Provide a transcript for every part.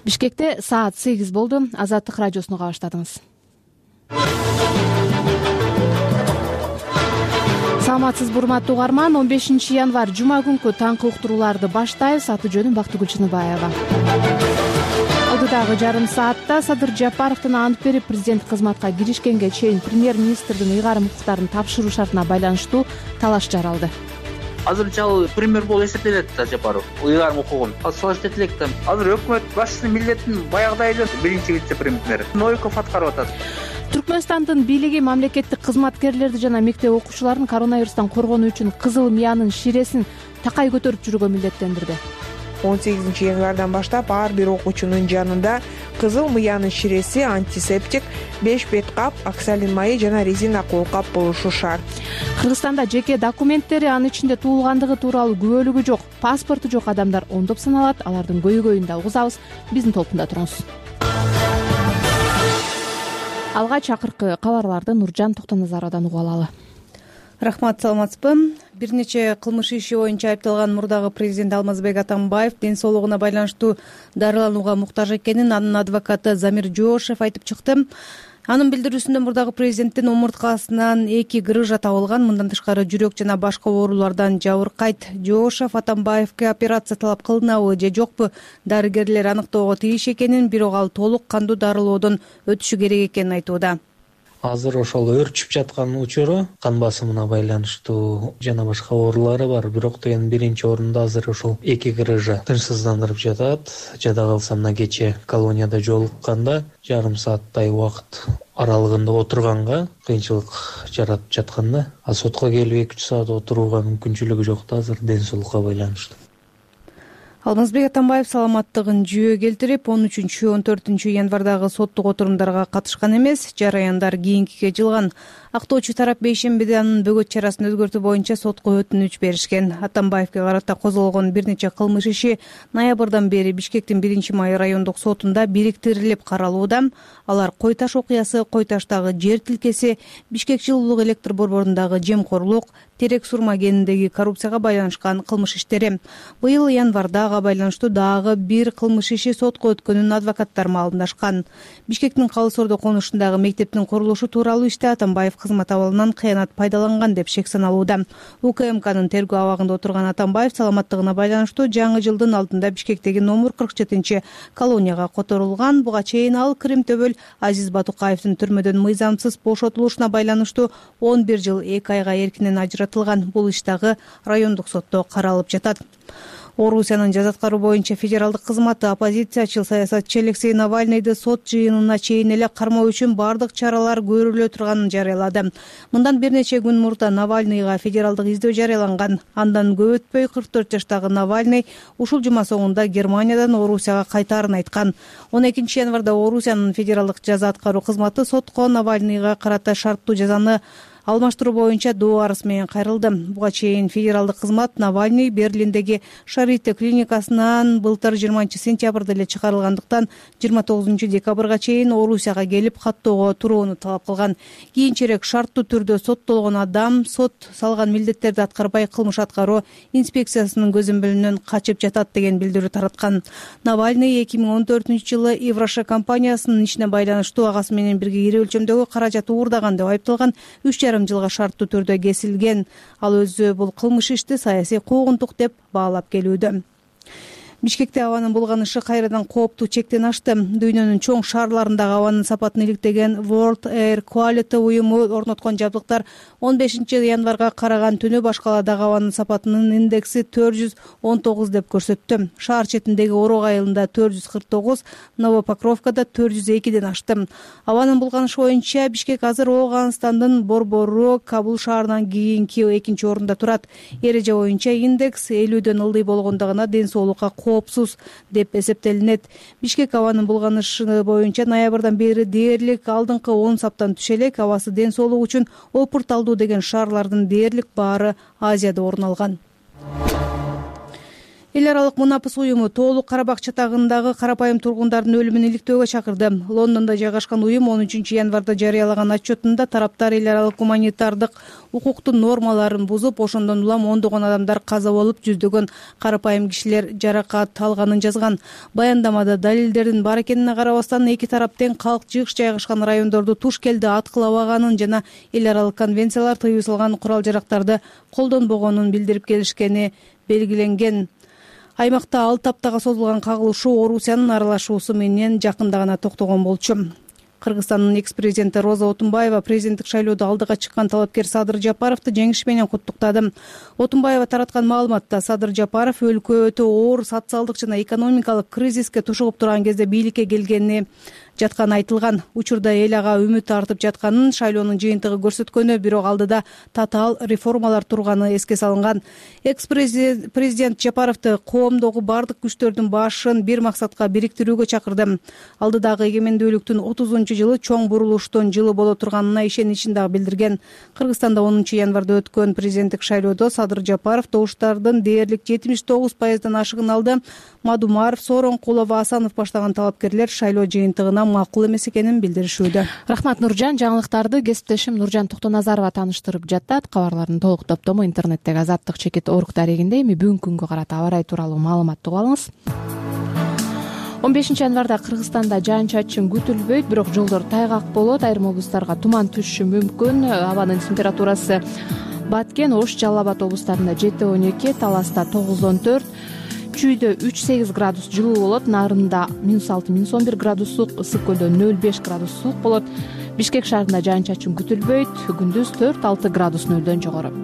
Бишкекте саат 8 болду. Азаттык радиосуна кабаштадыңыз. Саламатсызбы урматтуу угарман. 15 январь жума күнкү таңкы уктурууларды баштайбыз. Аты жөнүм Бактыгүл Чыныбаева. Алдыдагы жарым саатта Садыр Жапаровдун ант берип президент кызматка киришкенге чейин премьер-министрдин ыйгарым укуктарын тапшыруу шартына байланыштуу талаш жаралды. Азырынча ал премьер болуп эсептелет да Жапаров. Ыйгарым укугун салыштырып элек да. Азыр өкмөт башчысынын милдетин баягыдай эле биринчи вице-премьер Новиков аткарып атат. Түркмөнстандын бийлиги мамлекеттик кызматкерлерди жана мектеп окуучуларын коронавирустан коргонуу үчүн кызыл мыянын ширесин такай көтөрүп жүрүүгө милдеттендирди. 18 январдан баштап ар бир окуучунун жанында кызыл мыянын ширеси, антисептик, 5 бет кап, оксалин майы жана резина колкап болушу шарт. Кыргызстанда жеке документтери, анын ичинде туулгандыгы тууралуу күбөлүгү жок, паспорту жок адамдар ондоп саналат. Алардын көйгөйүн да угузабыз. Биздин толкунда туруңуз. Алгач акыркы кабарларды Нуржан Токтоназаровдон угуп алалы. Рахмат, саламатсызбы? Бир нече кылмыш иши боюнча айыпталган мурдагы президент Алмазбек Атамбаев ден соолугуна байланыштуу дарыланууга муктаж экенин анын адвокаты Замир Жоошев айтып чыкты. Анын билдирүүсүндө мурдагы президенттин омурткасынан 2 грыжа табылган. Мындан тышкары жүрөк жана башка оорулардан жабыркайт. Жоошев Атамбаевге операция талап кылынабы же жокпу дарыгерлер аныктоого тийиш экенин, бирок ал толук кандуу дарылоодон өтүшү керек экенин айтууда. Азыр ошол өрчүп жаткан учуру кан басымына байланыштуу жана башка оорулары бар. Бирок деген биринчи орунда азыр ошол 2 грыжа тынчсыздандырып жатат. Жада калсам мына кече колонияда жолукканда жарым сааттай убакыт аралыгында отурганга кыйынчылык жаратып жатканда, а сотко келип 2-3 саат отурууга мүмкүнчүлүгү жок да азыр ден соолукка байланыштуу. Алмазбек Атамбаев саламаттыгын жүйө келтирип, 13-14 январдагы соттук отурумдарга катышкан эмес, жараяндар кийинкиге жылган. Актоочу тарап бейшембиде анын бөгөт чарасын өзгөртүү боюнча сотко өтүнүч беришкен. Атамбаевге карата козголгон бир нече кылмыш иши ноябрдан бери Бишкектин 1-май райондук сотунда бириктирилип каралууда. Алар Кой Таш окуясы, Кой Таштагы жер тилкеси, Бишкек жылуулук электр борборундагы жемкорлук, Терек Сурма кениндеги коррупцияга байланышкан кылмыш иштери. Быйыл январда байланыштуу дагы бир кылмыш иши сотко өткөнүн адвокаттар маалымдашкан. Бишкектин Калыс Ордо конушундагы мектептин курулушу тууралуу иште Атамбаев кызмат абалынан кыянат пайдаланган деп шек саналууда. УКМКнын тергөө абагында отурган Атамбаев саламаттыгына байланыштуу жаңы жылдын алдында Бишкектеги номер 47 колонияга которулган. Буга чейин ал Крим Төбөл Азиз Батукаевдин түрмөдөн мыйзамсыз бошотулушуна байланыштуу 11 жыл 2 айга эркинен ажыратылган. Бул иш дагы райондук сотто каралып жатат. Орусиянын жаза аткаруу боюнча федералдык кызматы оппозициячыл саясатчы Алексей Навальныйды сот жыйынына чейин эле кармоо үчүн бардык чаралар көрүлө турганын жарыялады. Мындан бир нече күн мурда Навальныйга федералдык издөө жарыяланган. Андан көп өтпөй 44 жаштагы Навальный ушул жума соңунда Германиядан Орусияга кайтаарын айткан. 12 январда Орусиянын федералдык жаза аткаруу кызматы сотко Навальныйга карата шарттуу жазаны алмаштыруу боюнча доо арыз менен кайрылды. Буга чейин федералдык кызмат Навальный Берлиндеги Шарите клиникасынан былтыр 20 сентябрда эле чыгарылгандыктан 29 декабрга чейин Орусияга келип каттоого турууну талап кылган. Кийинчерээк шарттуу түрдө соттолгон адам сот салган милдеттерди аткарбай кылмыш аткаруу инспекциясынын көзөмөлүнөн качып жатат деген билдирүү тараткан. Навальный 2014 жылы Евроша компаниясынын ишине байланыштуу агасы менен бирге ири өлчөмдөгү каражат уурдаган деп айыпталган. 3,5 жылга шарттуу түрдө кесилген. Ал өзү бул кылмыш ишти саясий куугунтук деп баалап келүүдө. Бишкекте абанын булганышы кайрадан кооптуу чектен ашты. Дүйнөнүн чоң шаарларындагы абанын сапатын иликтеген World Air Quality уюму орноткон жабдыктар 15 январга караган түнү башкаладагы абанын сапатынын индекси 419 деп көрсөттү. Шаар четиндеги Орог айылында 449, Новопокровкада 402ден ашты. Абанын булганышы боюнча Бишкек азыр Ооганстандын Борбору Кабул шаарынан кийинки 2-нчи орунда турат. Эреже боюнча индекс 50дөн ылдый болгондугуна ден соолукка коопсуз деп эсептелинет. Бишкек абанын булганышы боюнча ноябрдан бери дээрлик алдыңкы 10 саптан түшө элек. Абасы ден соолук үчүн опурталдуу деген шаарлардын дээрлик баары Азияда орун алган. Эл аралык Мунапыс уюму Тоолук Карабак чатагындагы карапайым тургундардын өлүмүн иликтөөгө чакырды. Лондондо жайгашкан уюм 13 январда жарыялаган отчетунда тараптар эл аралык гуманитардык укуктун нормаларын бузуп, ошондон улам ондогон адамдар каза болуп, жүздөгөн карапайым кишилер жаракат алганын жазган. Баяндамада далилдердин бар экенине карабастан эки тарап тең калк жыгыш жайгашкан райондорду туш келди аткылабаганын жана эл аралык конвенциялар тыюу салган курал-жарактарды колдонбогонун билдирип келишкени белгиленген. Аймакта 6 аптага созулган кагылышуу Орусиянын аралашуусу менен жакында гана токтогон болчу. Кыргызстандын экс-президенти Роза Отунбаева президенттик шайлоодо алдыга чыккан талапкер Садыр Жапаровду жеңиш менен куттуктады. Отунбаева тараткан маалыматта Садыр Жапаров өлкө өтө оор социалдык жана экономикалык кризиске тушугуп турган кезде бийликке келгени жатканы айтылган. Учурда эл ага үмүт артып жатканын шайлоонун жыйынтыгы көрсөткөнү, бирок алдыда татаал реформалар турганы эске салынган. Экс-президент Жапаровду коомдогу бардык күчтөрдүн башын бир максатка бириктирүүгө чакырды. Алдыдагы эгемендүүлүктүн 30-жылы чоң бурулуштун жылы боло турганына ишеничин дагы билдирген. Кыргызстанда 10 январда өткөн президенттик шайлоодо Садыр Жапаров добуштардын дээрлик 79% ашыгын алды. Мадумаров, Сооронкулов, Асанов баштаган талапкерлер шайлоо жыйынтыгына макул эмес экенин билдиришүүдө. Рахмат Нуржан. Жаңылыктарды кесиптешим Нуржан Токтоназарова таныштырып жатат. Кабарлардын толук топтому интернеттеги Азаттык чекит орг дарегинде. Эми бүгүнкү күнгө карата аба ырайы тууралуу маалымат угуп алыңыз. 15 январда Кыргызстанда жаан-чачын күтүлбөйт, бирок жолдор тайгак болот. Айрым облустарга туман түшүшү мүмкүн. Абанын температурасы Баткен, Ош, Жалал Абад облустарында 7-12, Таласта 9-14, Чүйдө 3-8 градус жылуу болот. Нарында -6-11 градус суук, Ысык көлдө 0-5 градус суук болот. Бишкек шаарында жаан-чачын күтүлбөйт. Күндүз 4-6 градус нөлдөн жогору.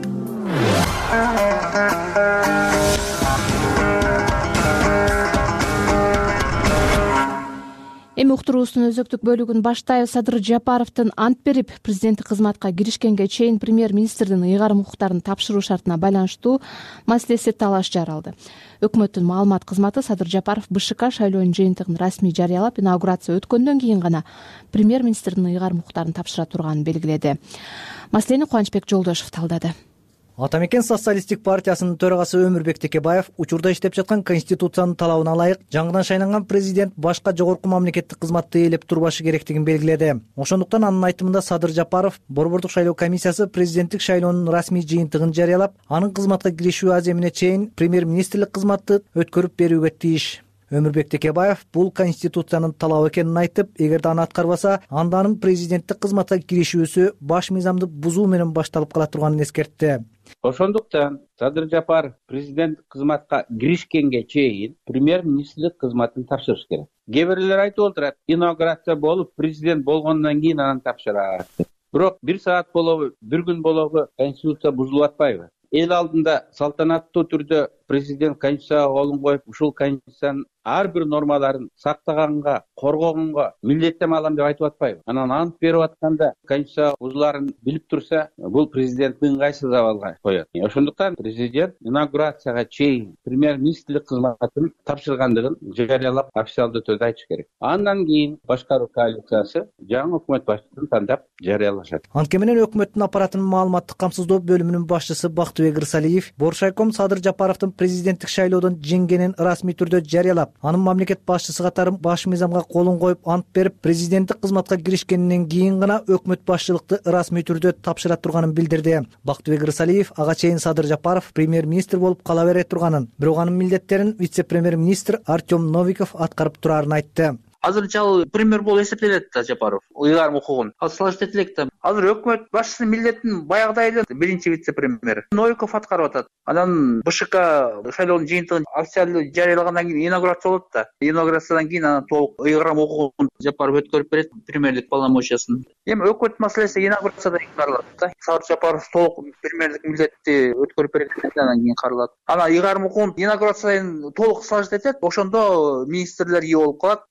Эми уктуруубуздун өзөктүк бөлүгүн баштайбыз. Садыр Жапаровдун ант берип президенттик кызматка киришкенге чейин премьер-министрдин ыйгарым укуктарын тапшыруу шартына байланыштуу маселеси талаш жаралды. Өкмөттүн маалымат кызматы Садыр Жапаров БШК шайлоонун жыйынтыгын расмий жарыялап, инаугурация өткөндөн кийин гана премьер-министрдин ыйгарым укуктарын тапшыра турганын белгиледи. Маселени Кубанычбек Жолдошев талдады. Атамекен социалисттик партиясынын төрагасы Өмүрбек Текебаев учурда иштеп жаткан конституциянын талабына ылайык жаңыдан шайланган президент башка жогорку мамлекеттик кызматты ээлеп турбашы керектигин белгиледи. Ошондуктан анын айтымында Садыр Жапаров Борбордук шайлоо комиссиясы президенттик шайлоонун расмий жыйынтыгын жарыялап, анын кызматка киришүү аземине чейин премьер-министрлик кызматты өткөрүп берүүгө тийиш. Өмүрбек Текебаев бул конституциянын талабы экенин айтып, эгерде аны аткарбаса, анда анын президенттик кызматка киришүүсү баш мыйзамды бузуу менен башталып кала турганын эскертти. Ошондуктан Садыр Жапаров президенттик кызматка киришкенге чейин премьер-министрлик кызматын тапшырыш керек. Кээ бирлер айтып отурат, инаугурация болуп, президент болгондон кийин анан тапшырат. Бирок бир саат болобу, бир күн болобу конституция бузулуп атпайбы? Эл алдында салтанаттуу түрдө президент конституцияга колун коюп, ушул конституциянын ар бир нормаларын сактаганга, коргогонго милдеттенме алам деп айтып атпайбы? Анан ант берип атканда конституция бузуларын билип турса, бул президентти ыңгайсыз абалга коет. Ошондуктан президент инаугурацияга чейин премьер-министрлик кызматын тапшыргандыгын жарыялап, официалдуу түрдө айтыш керек. Андан кийин башкаруу коалициясы жаңы өкмөт башчысын тандап жарыялашат. Анткени менен өкмөттүн аппаратынын маалыматтык камсыздоо бөлүмүнүн башчысы Бактыбек Ырсалиев Боршайком Садыр Жапаровдун президенттик шайлоодон жеңгенин расмий түрдө жарыялап, анын мамлекет башчысы катары баш мыйзамга колун коюп ант берип, президенттик кызматка киришкенинен кийин гана өкмөт башчылыкты расмий түрдө тапшыра турганын билдирди. Бактыбек Ырсалиев ага чейин Садыр Жапаров премьер-министр болуп кала бере турганын, бирок анын милдеттерин вице-премьер-министр Артем Новиков аткарып турарын айтты. Азырынча ал премьер болуп эсептелет да Жапаров. Ыйгарым укугун салыштырып элек да. Азыр өкмөт башчысынын милдетин баягыдай эле биринчи вице-премьер Новиков аткарып атат. Анан БШК шайлоонун жыйынтыгын официалдуу жарыялагандан кийин инаугурация болот да. Инаугурациядан кийин анан толук ыйгарым укугун Жапаров өткөрүп берет премьерлик полномочиясын. Эми өкмөт маселеси инаугурациядан кийин каралат да. Садыр Жапаров толук премьерлик милдетти өткөрүп бергенден кийин каралат. Анан ыйгарым укугун инаугурациядан толук салыштырып этет. Ошондо министрлер ие болуп калат. Жаңы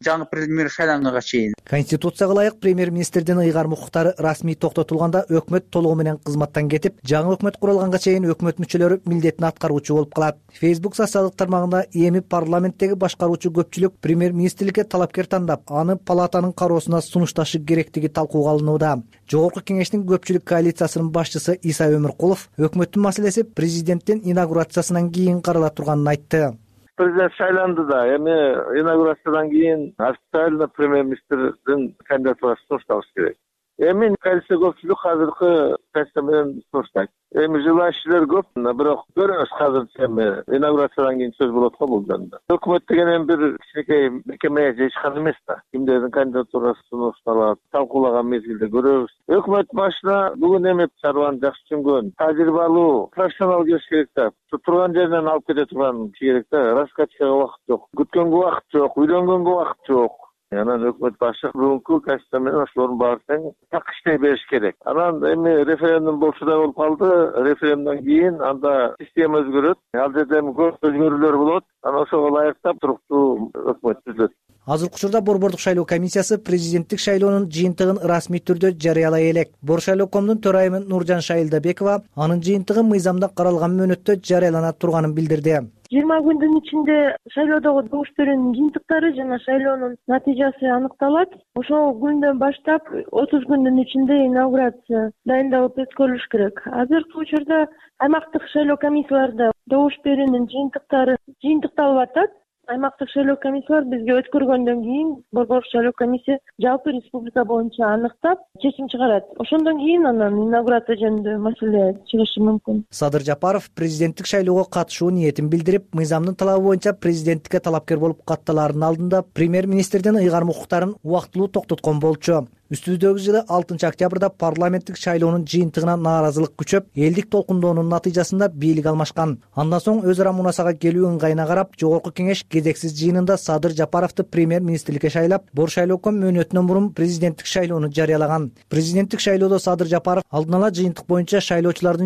премьер шайланганга чейин. Конституцияга ылайык премьер-министрдин ыйгарым укуктары расмий токтотулганда өкмөт толугу менен кызматтан кетип, жаңы өкмөт курулганга чейин өкмөт мүчөлөрү милдетин аткаруучу болуп калат. Facebook социалдык тармагында эми парламенттеги башкаруучу көпчүлүк премьер-министрликке талапкер тандап, аны палатанын кароосуна сунушташы керектиги талкууга алынууда. Жогорку кеңештин көпчүлүк коалициясынын башчысы Иса Өмүркулов өкмөттүн маселеси президенттин инаугурациясынан кийин карала турганын айтты. Президент шайланды да, эми инаугурациядан кийин официально премьер-министрдин кандидатурасы сунушталыш керек. Эми коалиция көпчүлүк азыркы позиция менен сунуштайт. Эми желающийлер көп, бирок көрөбүз азырча эми инаугурациядан кийин сөз болот го бул жөнүндө. Өкмөт деген эми бир кичинекей мекеме же иш кана эмес да. Кимдердин кандидатурасы сунушталат, талкуулаган мезгилде көрөбүз. Өкмөт башына бүгүн эми чарбаны жакшы түшүнгөн, тажрыйбалуу, профессионал келиш керек да. Турган жеринен алып кете турган киши керек да. Раскачкага убакыт жок, күткөнгө убакыт жок, үйлөнгөнгө убакыт жок. Анан өкмөт башы бүгүнкү конституция менен ошолордун баарын так иштей бериш керек. Анан эми референдум болчу да болуп калды. Референдумдан кийин анда система өзгөрөт. Ал жерде көп өзгөрүүлөр болот. Анан ошого ылайыктап туруктуу өкмөт түзүлөт. Азыркы учурда Борбордук шайлоо комиссиясы президенттик шайлоонун жыйынтыгын расмий түрдө жарыялай элек. Боршайлоо.комдун төрайымы Нуржан Шайылдабекова анын жыйынтыгы мыйзамда каралган мөөнөттө жарыялана турганын билдирди. 20 күндүн ичинде шайлоодогу добуш берүүнүн жыйынтыктары жана шайлоонун натыйжасы аныкталат. Ошол күндөн баштап 30 күндүн ичинде инаугурация дайындалып өткөрүлүш керек. Азыркы учурда аймактык шайлоо комиссияларда добуш берүүнүн жыйынтыктары жыйынтыкталып атат. Аймактык шайлоо комиссиялар бизге өткөргөндөн кийин Борбордук шайлоо комиссия жалпы республика боюнча аныктап чечим чыгарат. Ошондон кийин анан инаугурация жөнүндө маселе чыгышы мүмкүн. Садыр Жапаров президенттик шайлоого катышуу ниетин билдирип, мыйзамдын талабы боюнча президенттикке талапкер болуп катталаардын алдында премьер-министрдин ыйгарым укуктарын убактылуу токтоткон болчу. Үстүбүздөгү жылы 6 октябрда парламенттик шайлоонун жыйынтыгына нааразылык күчөп, элдик толкундоонун натыйжасында бийлик алмашкан. Андан соң өз ара мунасага келүү ыңгайына карап, жогорку кеңеш кезексиз жыйынында Садыр Жапаровду премьер-министрликке шайлап, Боршайлоо.ком мөөнөтүнөн мурун президенттик шайлоону жарыялаган. Президенттик шайлоодо Садыр Жапаров алдын ала жыйынтык боюнча шайлоочулардын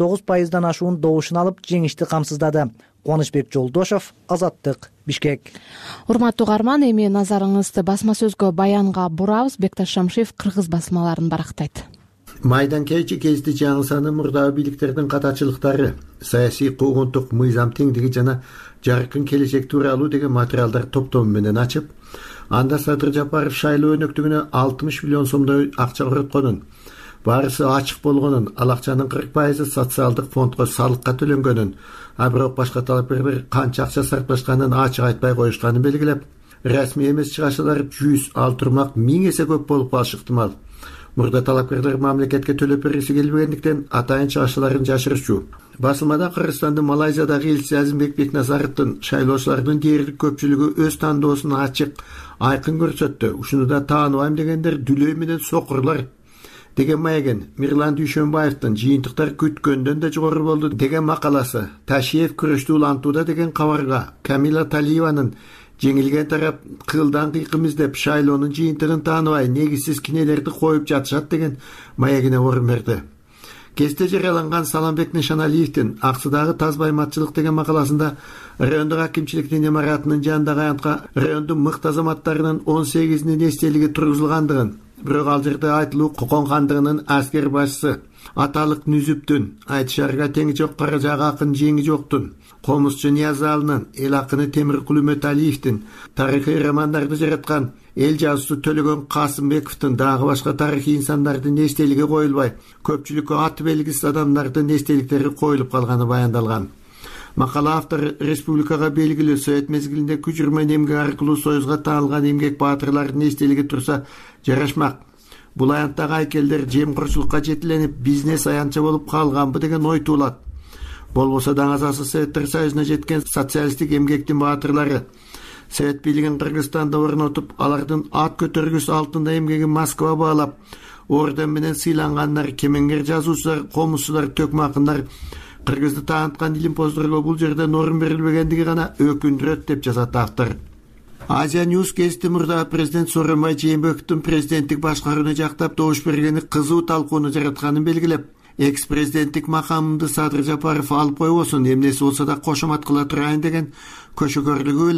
79% ашуун добушун алып, жеңишти камсыздады. Кубанычбек Жолдошов, Азаттык, Бишкек. Урматтуу угарман, эми назарыңызды басма сөзгө баянга бурабыз. Бекташ Шамшиев кыргыз басмаларын барактайт. Майдан кечи кезде жаңы саны мурдагы бийликтердин катачылыктары, саясий куугунтук мыйзам теңдиги жана жаркын келечек тууралуу деген материалдар топтому менен ачып, анда Садыр Жапаров шайлоо өнөктүгүнө 60 миллион сомдой акча коротконун, баарысы ачык болгонун, ал акчанын 40% социалдык фондго салыкка төлөнгөнүн, а бирок башка талапкерлер канча акча сарпташканын ачык айтпай коюшканын белгилеп, расмий эмес чыгашалар 100, ал турмак 1000 эсе көп болуп калышы ыктымал. Мурда талапкерлер мамлекетке төлөп бергиси келбегендиктен атайын чыгашаларын жашырчу. Басылмада Кыргызстандын Малайзиядагы элчиси Азимбек Бекназаровдун шайлоочулардын дээрлик көпчүлүгү өз тандоосун ачык, айкын көрсөттү. Ушуну да тааныбайм дегендер дүлөй менен сокурлар деген маегин Мирлан Дүйшөнбаевдин жыйынтыктар күткөндөн да жогору болду деген макаласы, Ташиев күрөштү улантууда деген кабарга, Камила Талиеванын жеңилген тарап кылдан кыйкым издеп шайлоонун жыйынтыгын тааныбай негизсиз кинелерди коюп жатышат деген маегине орун берди. Кесте жарыяланган Саламбек Нишаналиевдин Аксыдагы тазбайматчылык деген макаласында райондук акимчиликтин имаратынын жанындагы аянтка райондун мыкты азаматтарынын 18-нин эстелиги тургузулгандыгын, бирок ал жерде айтылуу коконгандыгынын аскер башчысы Аталык Нүзүптүн, Айтшарга теңи жок Каражага акын жеңи жоктун, Комузчу Ниязалынын, эл акыны Темиркул Үмөталиевдин, тарыхый романдарды жараткан эл жазуучусу Төлөгөн Касымбековдун дагы башка тарыхый инсандардын эстелиги коюлбай, көпчүлүккө аты белгисиз адамдардын эстеликтери коюлуп калганы баяндалган. Макала автору республикага белгилүү Совет мезгилинде күчүрмөн эмгек аркылуу союзга таанылган эмгек баатырлардын эстелиги турса жарашмак. Бул аянттагы айкелдер жемкорчулукка жетиленип, бизнес аянча болуп калганбы деген ой туулат. Болбосо даңазасы Советтер Союзуна жеткен социалисттик эмгектин баатырлары Совет бийлигин Кыргызстанда орнотуп, алардын ат көтөргүс алтында эмгегин Москва баалап, орден менен сыйлангандар, кемеңгер жазуучулар, комузчулар, төкмакындар Кыргызды таанткан илимпоздорго бул жерден орун берилбегендиги гана өкүндүрөт деп жазат автор. Азия Ньюс гезити мурда президент Сооронбай Жээнбековдун президенттик башкарууну жактап добуш бергени кызуу талкууну жаратканын белгилеп, экс-президенттик макамымды Садыр Жапаров алып койбосун, эмнеси болсо да кошомат кыла турайын деген көшөгөрлүгү эле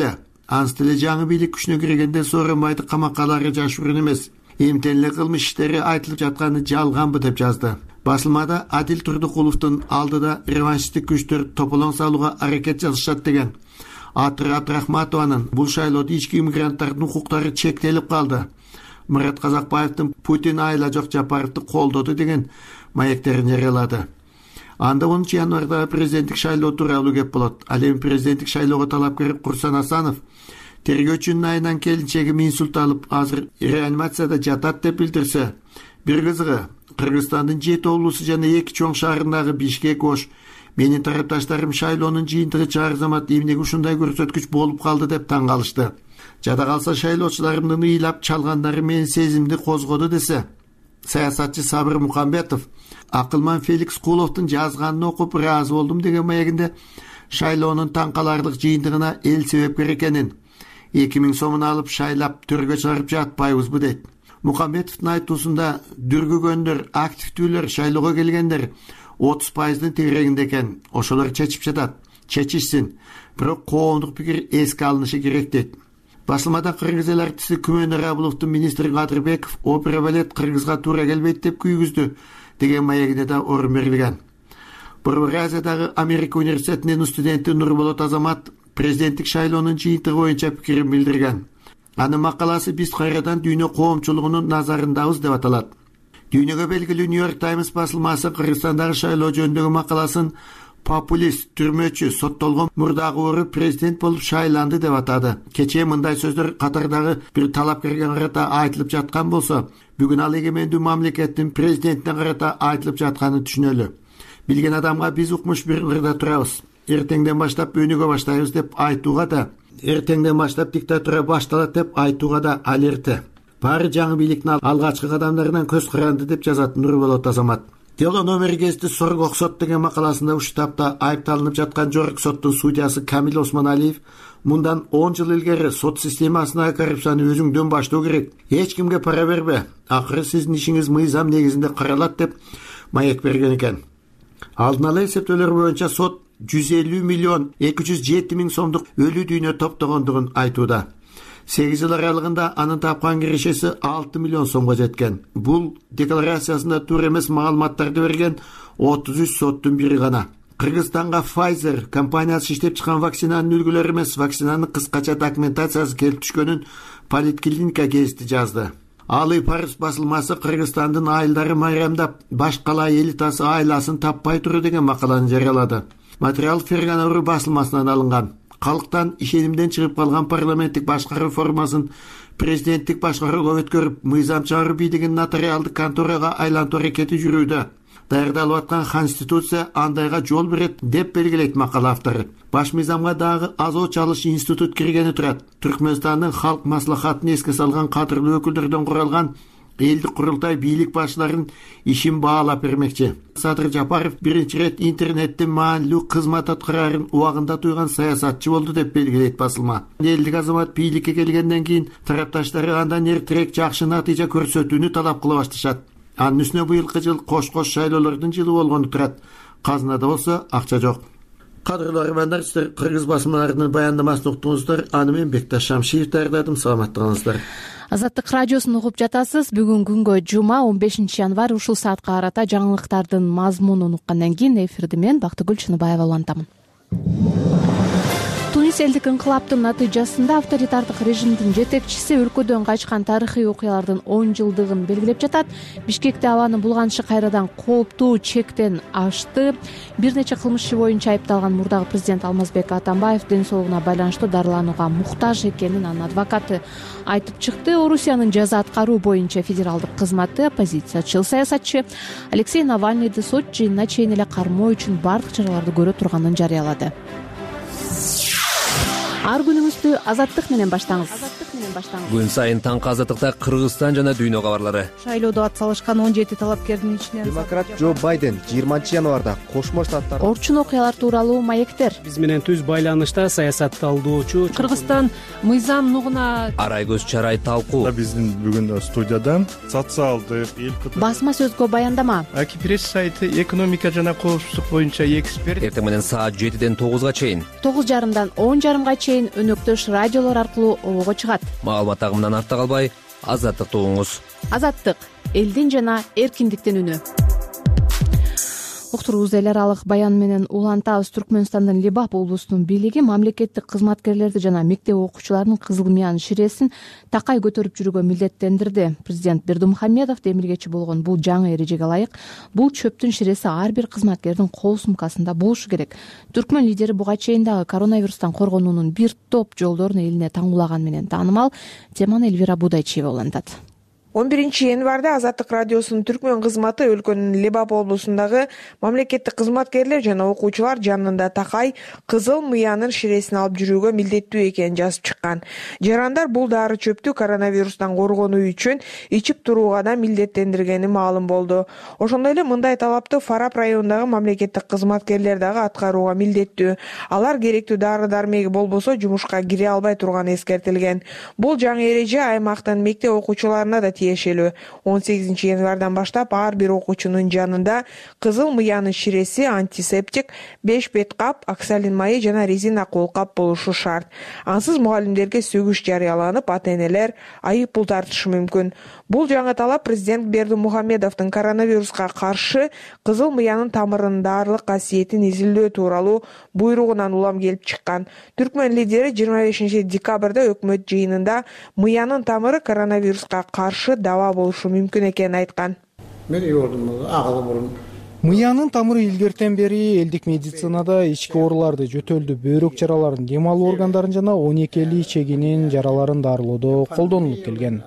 анс деле жаңы бийлик күчүнө киргенде Сооронбайды камакка алары жашыруун эмес, эмтен эле кылмыш иштери айтылып жатканы жалганбы деп жазды. Басылмада Адил Турдукуловдун алдыда реваншисттик күчтөр тополоң салууга аракет жасашат деген. Атыр Абдрахматованын бул шайлоодо ички иммигранттардын укуктары чектелип калды. Мурат Казакбаевдин Путин айла жок Жапаровду колдоду деген маектерин жарыялады. Анда 10 январда президенттик шайлоо тууралуу кеп болот. Ал эми президенттик шайлоого талапкер Курсан Асанов тергөөчүнүн айынан келинчеги инсульт алып, азыр реанимацияда жатат деп билдирсе, бир кызыгы Кыргызстандын 7 облусу жана 2 чоң шаарындагы Бишкек, Ош менин тарапташтарым шайлоонун жыйынтыгы чаар замат эмнеге ушундай көрсөткүч болуп калды деп таң калышты. Жада калса шайлоочуларымдын ыйлап чалгандары менин сезимди козгоду десе, саясатчы Сабыр Мукамбетов акылман Феликс Куловдун жазганын окуп ыраазы болдум деген маегинде шайлоонун таң каларлык жыйынтыгына эл себепкер экенин, 2000 сомун алып шайлап төргө чыгарып жатпайбызбы дейт. Мукамбетовдун айтуусунда дүргүгөндөр, активдүүлөр, шайлоого келгендер 30%-дын тегерегинде экен. Ошолор чечип жатат. Чечишсин. Бирок коомдук пикир эске алынышы керек дейт. Басылмада кыргыз эл артисти Күмөн Рабуловдун министри Кадырбеков опера балет кыргызга туура келбейт деп күйгүздү деген маегине да орун берилген. Бурбазиядагы Америка университетинин студенти Нурболот Азамат президенттик шайлоонун жыйынтыгы боюнча пикирин билдирген. Анын макаласы «Биз кайрадан дүйнө коомчулугунун назарындабыз» деп аталат. Дүйнөгө белгилүү New York Times басылмасы Кыргызстандагы шайлоо жөнүндөгү макаласын популист, түрмөчү, соттолгон мурдагы ору президент болуп шайланды деп атады. Кечээ мындай сөздөр катардагы бир талапкерге карата айтылып жаткан болсо, бүгүн ал эгемендүү мамлекеттин президентине карата айтылып жатканын түшүнөлү. Билген адамга биз укмуш бир ырда турабыз. Эртеңден баштап өнүгө баштайбыз деп айтууга да, эртеңден баштап диктатура башталат деп айтууга да ал эрте. Баары жаңы бийликтин алгачкы кадамдарынан көз каранды деп жазат Нурболот Азамат. Дело номер кезди Соргок сот деген макаласында ушул тапта айыпталынып жаткан Жогорку соттун судьясы Камил Осмоналиев мындан 10 жыл илгери сот системасына коррупцияны өзүңдөн баштоо керек. Эч кимге пара бербе. Акыры сиздин ишиңиз мыйзам негизинде каралат деп маек берген экен. Алдын ала эсептөөлөр боюнча сот 150 миллион 207 миң сомдук өлүү дүйнө топтогондугун айтууда. 8 жыл аралыгында анын тапкан кирешеси 6 миллион сомго жеткен. Бул декларациясында туура эмес маалыматтарды берген 33 соттун бири гана. Кыргызстанга Pfizer компаниясы иштеп чыккан вакцинанын үлгүлөрү эмес, вакцинанын кыскача документациясы келип түшкөнүн Политклиника гезити жазды. Алы Парс басылмасы Кыргызстандын айылдары майрамдап, баш кала элитасы айласын таппай туру деген макаланы жарыялады. Материал Ферганору басылмасынан алынган. Халыктан ишенимден чыгып калган парламенттик башкаруу формасын президенттик башкарууга өткөрүп, мыйзам чыгаруу бийлигин нотариалдык конторага айлантуу аракети жүрүүдө. Даярдалып аткан конституция андайга жол берет деп белгилейт макала автору. Баш мыйзамга дагы азоо чалыш институт киргени турат. Түркмөнстандын халк маслахатын эске салган кадырлуу өкүлдөрдөн куралган элдик курултай бийлик башчыларын ишин баалап бермекчи. Садыр Жапаров биринчи рет интернеттин маанилүү кызмат аткарарын убагында туйган саясатчы болду деп белгилейт басылма. Элдик азамат бийликке келгенден кийин тарапташтары андан эртерээк жакшы натыйжа көрсөтүүнү талап кыла башташат. Анын үстүнө быйылкы жыл кош-кош шайлоолордун жылы болгону турат. Казынада болсо акча жок. Кадырлуу армандар, сиздер кыргыз басмаларынын баяндамасын уктуңуздар. Аны мен Бекташ Шамшиев даярдадым. Саламаттыгыңыздар. Азаттык радиосун угуп жатасыз. Бүгүн күнгө жума 15 январь ушул саатка карата жаңылыктардын мазмунун уккандан кийин эфирди мен Бактыгүл Чыныбаева улантамын. Тунис элдик инкылаптын натыйжасында авторитардык режимдин жетекчиси өлкөдөн качкан тарыхый окуялардын 10 жылдыгын белгилеп жатат. Бишкекте абанын булганышы кайрадан кооптуу чектен ашты. Бир нече кылмыш иши боюнча айыпталган мурдагы президент Алмазбек Атамбаев ден соолугуна байланыштуу дарыланууга муктаж экенин анын адвокаты айтып чыкты. Орусиянын жаза аткаруу боюнча федералдык кызматы оппозициячыл саясатчы Алексей Навальныйды сот жыйынына чейин эле кармоо үчүн бардык чараларды көрө турганын жарыялады. Ар күнүңүздү азаттык менен баштаңыз. менен баштанган. Күн сайын таңкы азаттыкта Кыргызстан жана дүйнө кабарлары. Шайлоодо ат салышкан 17 талапкердин ичинен демократ Джо Байден 20 январда Кошмо Штаттар Орчун окуялар тууралуу маектер. Биз менен түз байланышта саясат талдоочу Кыргызстан мыйзам нугуна Арай көз чарай талкуу. Биздин бүгүн студияда социалдык Басма сөзгө баяндама. Аки пресс сайты экономика жана коопсуздук боюнча эксперт. Эртең менен саат 7ден 9га чейин. 9:30дан 10:30га чейин өнөктөш радиолор аркылуу обого чыгат. Маалымат агымынан артта калбай, азаттыкты угуңуз. Азаттык элдин жана эркиндиктин үнү. Уктурубузду эл аралык баян менен улантабыз. Түркмөнстандын Лебап облусунун бийлиги мамлекеттик кызматкерлерди жана мектеп окуучуларын кызыл мыянын ширесин такай көтөрүп жүрүүгө милдеттендирди. Президент Бердымухамедов демилгечи болгон бул жаңы эрежеге ылайык бул чөптүн ширеси ар бир кызматкердин кол сумкасында болушу керек. Түркмөн лидери буга чейин дагы коронавирустан коргонуунун бир топ жолдорун элине таңуулаган менен таанымал. Теманы Эльвира Будайчиева улантат. 11 январда Азаттык радиосунун түркмөн кызматы өлкөнүн Лебап облусундагы мамлекеттик кызматкерлер жана окуучулар жанында такай кызыл мыянын ширесин алып жүрүүгө милдеттүү экенин жазып чыккан. Жарандар бул дары чөптү коронавирустан коргонуу үчүн ичип турууга да милдеттендиргени маалым болду. Ошондой эле мындай талапты Фарап районундагы мамлекеттик кызматкерлер дагы аткарууга милдеттүү. Алар керектүү дары-дармеги болбосо жумушка кире албай турганы эскертилген. Бул жаңы эреже аймактын мектеп окуучуларына да тиешелүү. 18 январдан баштап ар бир окуучунун жанында кызыл мыянын ширеси, антисептик, 5 бет кап, оксалин майы жана резина колкап болушу шарт. Ансыз мугалимдерге сөгүш жарыяланып, ата-энелер айып пул тартышы мүмкүн. Бул жаңы талап президент Бердымухамедовдун коронавируска каршы кызыл мыянын тамырынын даарылык касиетин изилдөө тууралуу буйругунан улам келип чыккан. Түркмөн лидери 25 декабрда өкмөт жыйынында мыянын тамыры коронавируска каршы даба болушу мүмкүн экенин айткан. Мен үйөрдүм агалы бурун. Мыянын тамыры илгертен бери элдик медицинада ички ооруларды, жөтөлдү, бөйрөк жараларын, дем алуу органдарын жана 12 ичегинин жараларын дарылоодо колдонулуп келген.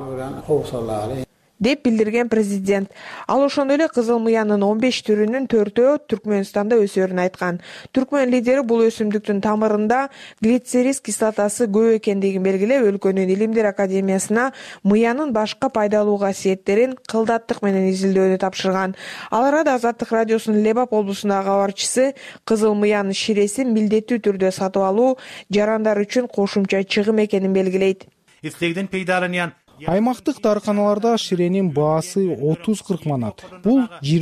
Деп билдирген президент. Ал ошондой эле кызыл мыянын 15 түрүнүн 4-өө Түркмөнстанда өсөрүн айткан. Түркмөн лидери бул өсүмдүктүн тамырында глицерис кислотасы көп экендигин белгилеп, өлкөнүн Илимдер академиясына мыянын башка пайдалуу касиеттерин кылдаттык менен изилдөөнү тапшырган. Ал арада Азаттык радиосунун Лебап облусундагы кабарчысы кызыл мыянын ширесин милдеттүү түрдө сатып алуу жарандар үчүн кошумча чыгым экенин белгилейт. Аймактык дарыканаларда ширенин баасы 30-40 манат. Бул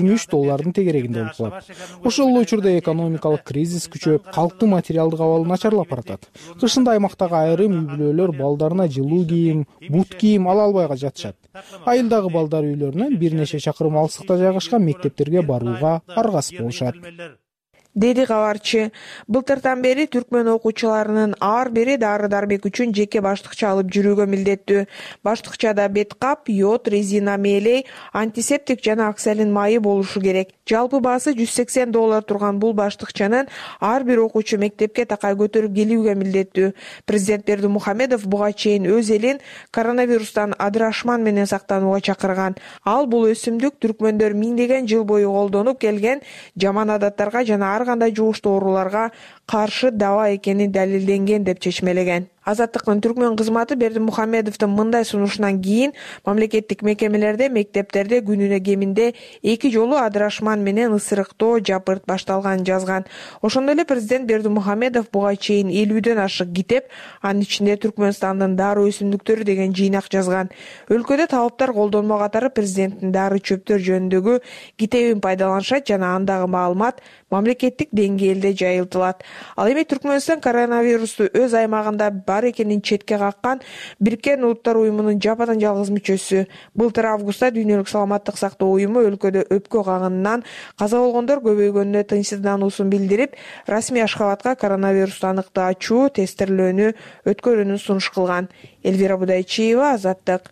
$23 тегерегинде болуп калат. Ошол эле учурда экономикалык кризис күчөп, калктын материалдык абалы начарлап баратат. Кышында аймактагы айрым үй-бүлөлөр балдарына жылуу кийим, бут кийим ала албай жатышат. Айылдагы балдар үйлөрүнөн бир нече чакырым алыстыкта жайгашкан мектептерге барууга аргасыз болушат. Деди кабарчы. Былтыртан бери түркмөн окуучуларынын ар бири дары-дармек үчүн жеке баштыкча алып жүрүүгө милдеттүү. Баштыкчада бет кап, йод, резина мээлей, антисептик жана оксалин майы болушу керек. Жалпы баасы $180 турган бул баштыкчанын ар бир окуучу мектепке такай көтөрүп келүүгө милдеттүү. Президент Бердымухамедов буга чейин өз элин коронавирустан адырашман менен сактанууга чакырган. Ал бул өсүмдүк түркмөндөр миңдеген жыл бою колдонуп келген жаман адаттарга жана кандай жугуштуу ооруларга каршы даба экени далилденген деп чечмелеген. Азаттыктын түркмөн кызматы Бердымухамедовдун мындай сунушунан кийин мамлекеттик мекемелерде, мектептерде күнүнө кеминде 2 жолу адырашман менен ысырыктоо жапырт башталганын жазган. Ошондой эле президент Бердымухамедов буга чейин 50дөн ашык китеп, анын ичинде Түркмөнстандын дары өсүмдүктөрү деген жыйнак жазган. Өлкөдө талаптар колдонмо катары президенттин дары чөптөр жөнүндөгү китебин пайдаланышат жана андагы маалымат мамлекеттик деңгээлде жайылтылат. Ал эми Түркмөнстан коронавирусту өз аймагында бар экенин четке каккан Бириккен Улуттар уюмунун жападан жалгыз мүчөсү. Былтыр августта Дүйнөлүк саламаттык сактоо уюму өлкөдө өпкө кагынынан каза болгондор көбөйгөнүнө тынчсыздануусун билдирип, расмий Ашхабадка коронавирусту аныктаачу тестирлөөнү өткөрүүнү сунуш кылган. Эльвира Будайчиева, Азаттык.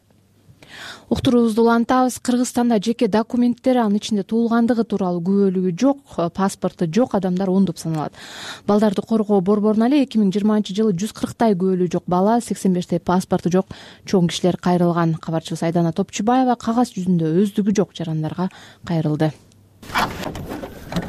Уктурубузду улантабыз. Кыргызстанда жеке документтери, анын ичинде туулгандыгы тууралуу күбөлүгү жок, паспорту жок адамдар ондоп саналат. Балдарды коргоо борборуна эле 2020-жылы 140 күбөлүгү жок бала, 85 паспорту жок чоң кишилер кайрылган. Кабарчыбыз Айдана Топчубаева кагаз жүзүндө өздүгү жок жарандарга кайрылды.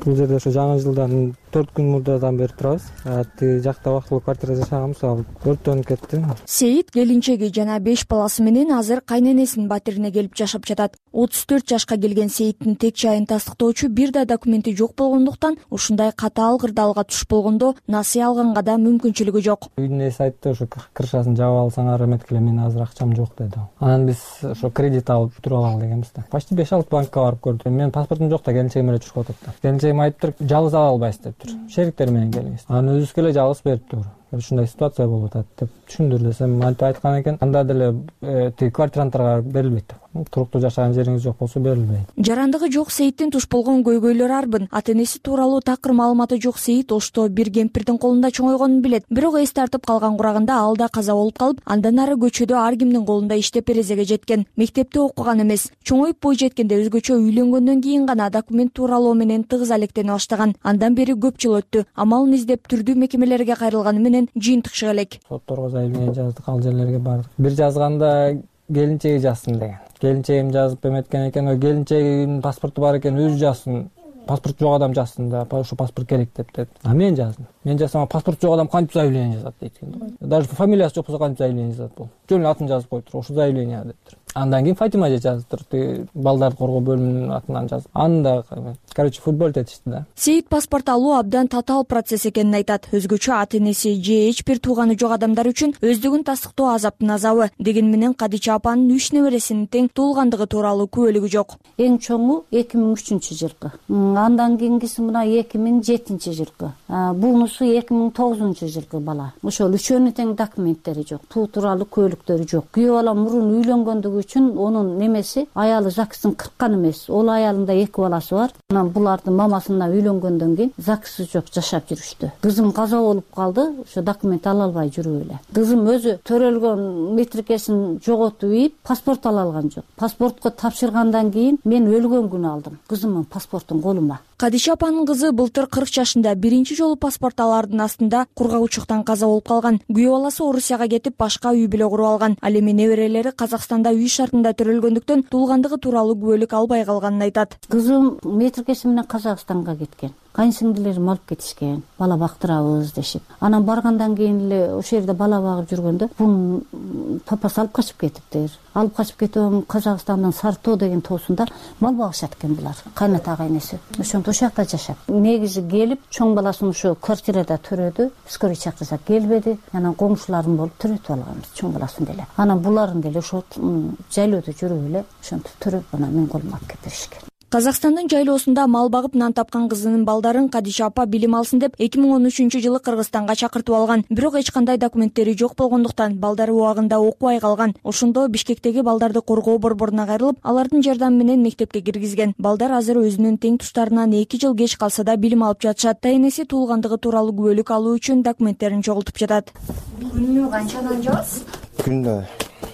Бул жерде ошо жаңы жылдан 4 күн мурдадан бери турабыз. Тиги жакта вакытлуу квартира жашаганбыз, ал өрттөнүп кетти. Сейит келинчеги жана 5 баласы менен азыр кайненесинин батирине келип жашап жатат. 34 жашка келген Сейиттин тек жайын тастыктоочу бир да документи жок болгондуктан ушундай катаал кырдаалга туш болгондо насыя алганга да мүмкүнчүлүгү жок. Үйдүн ээси айтты, ошо крышасын жаап алсаңар эметкиле, мен азыр акчам жок деди. Анан биз ошо кредит алып туруп алалы дегенбиз да. Почти 5-6 банкка барып көрдүк. Мен паспортум жок да, келинчегим эле чуркап атат да. Келинчегим айтыптыр, жалгыз ала албайсыз дептир. Шериктер менен келиңиз. Анан өзүбүзгө эле жалгыз бериптир. Ушундай ситуация болуп атат деп түшүндүр десем, антип айткан экен. Анда деле тиги квартиранттарга берилбейт деп. Туруктуу жашаган жериңиз жок болсо берилбейт. Жарандыгы жок Сейиттин туш болгон көйгөйлөр арбын. Ата-энеси тууралуу такыр маалыматы жок Сейит ошто бир кемпирдин колунда чоңойгонун билет. Бирок эс тартып калган курагында ал да каза болуп калып, андан ары көчөдө ар кимдин колунда иштеп эрезеге жеткен. Мектепте окуган эмес. Чоңоюп бой жеткенде өзгөчө үйлөнгөндөн кийин гана документ тууралоо менен тыгыз алектене баштаган. Андан бери көп жыл өттү. Амалын издеп түрдүү мекемелерге кайрылганы менен жыйынтык чыга элек. Сотторго заявление жаздык, ал жерлерге бардык. Бир жазганда келинчеги жазсын деген. Келинчегим жазып эметкен экен, келинчегинин паспорту бар экен, өзү жазсын. Паспорт жок адам жазсын да, ошо паспорт керек деп деди. Мен жаздым. Мен жазсам, паспорт жок адам кантип заявление жазат дейт экен. Даже фамилиясы жок болсо кантип заявление жазат бул? Жөн атын жазып коюптур, ошо заявление дептир. Андан кийин Фатима эже жазыптыр, балдарды коргоо бөлүмүнүн атынан жазып. Анда, короче, футбол этишти да. Сейит паспорт алуу абдан татаал процесс экенин айтат. Өзгөчө ата-энеси же эч бир тууганы жок адамдар үчүн өздүгүн тастыктоо азаптын азабы. Деген менен Кадича апанын 3 небересинин тең туулгандыгы тууралуу күбөлүгү жок. Эң чоңу 2003 жылкы. Андан кийинкиси мына 2007 жылкы. Бунусу 2009 жылкы бала. Ошол үчөөнүн тең документтери жок. Туу тууралуу күбөлүктөрү жок. Күйөө бала мурун үйлөнгөндүгү үчүн онун немеси аялы ЗАГСтын кырккан эмес. Ол аялында 2 баласы бар. Анан булардын мамасына үйлөнгөндөн кийин ЗАГСы жок жашап жүрүштү. Кызым каза болуп калды, ошо документ ала албай жүрүп эле. Кызым өзү төрөлгөн метрикесин жоготуп ийип, паспорт ала алган жок. Паспортко тапшыргандан кийин мен өлгөн күнү алдым кызымдын паспортун колума. Кадича апанын кызы былтыр 40 жашында биринчи жолу паспорт алардын астында кургагучуктан каза болуп калган. Күйөө баласы Орусияга кетип башка үй бүлө куруп алган. Ал эми неберелери Казакстанда үй шартында төрөлгөндүктөн туулгандыгы тууралуу күбөлүк албай калганын айтат. Кызым метрикеси менен Казакстанга кеткен. Кайынсиңдилерим алып кетишкен, бала бактырабыз дешип. Анан баргандан кийин эле ошол жерде бала багып жүргөндө бунун папасы алып качып кетиптир. Алып качып кетип Казакстандын Сартоо деген тоосунда мал багышат экен булар. Кайната кайнеси. Ошондо ошол жакта жашап. Негизи келип, чоң баласын ошо квартирада төрөдү. Скорый чакырса келбеди. Анан коңшуларым болуп төрөтүп алганбыз чоң баласын деле. Анан буларын деле ошо жайлоодо жүрүп эле ошентип төрөп анан мен колума алып келип беришкен. Казакстандын жайлоосунда мал багып нан тапкан кызынын балдарын Кадича апа билим алсын деп 2013 Кыргызстанга чакыртып алган. Бирок эч кандай документтери жок болгондуктан балдары убагында окубай калган. Ошондо Бишкектеги балдарды коргоо борборуна кайрылып, алардын жардамы менен мектепке киргизген. Балдар азыр өзүнүн тең туштарынан 2 жыл кеч калса да билим алып жатышат. Ата-энеси туулгандыгы тууралуу күбөлүк алуу үчүн документтерин чогултуп жатат. Күнүнө канча нан жабасыз? Күндө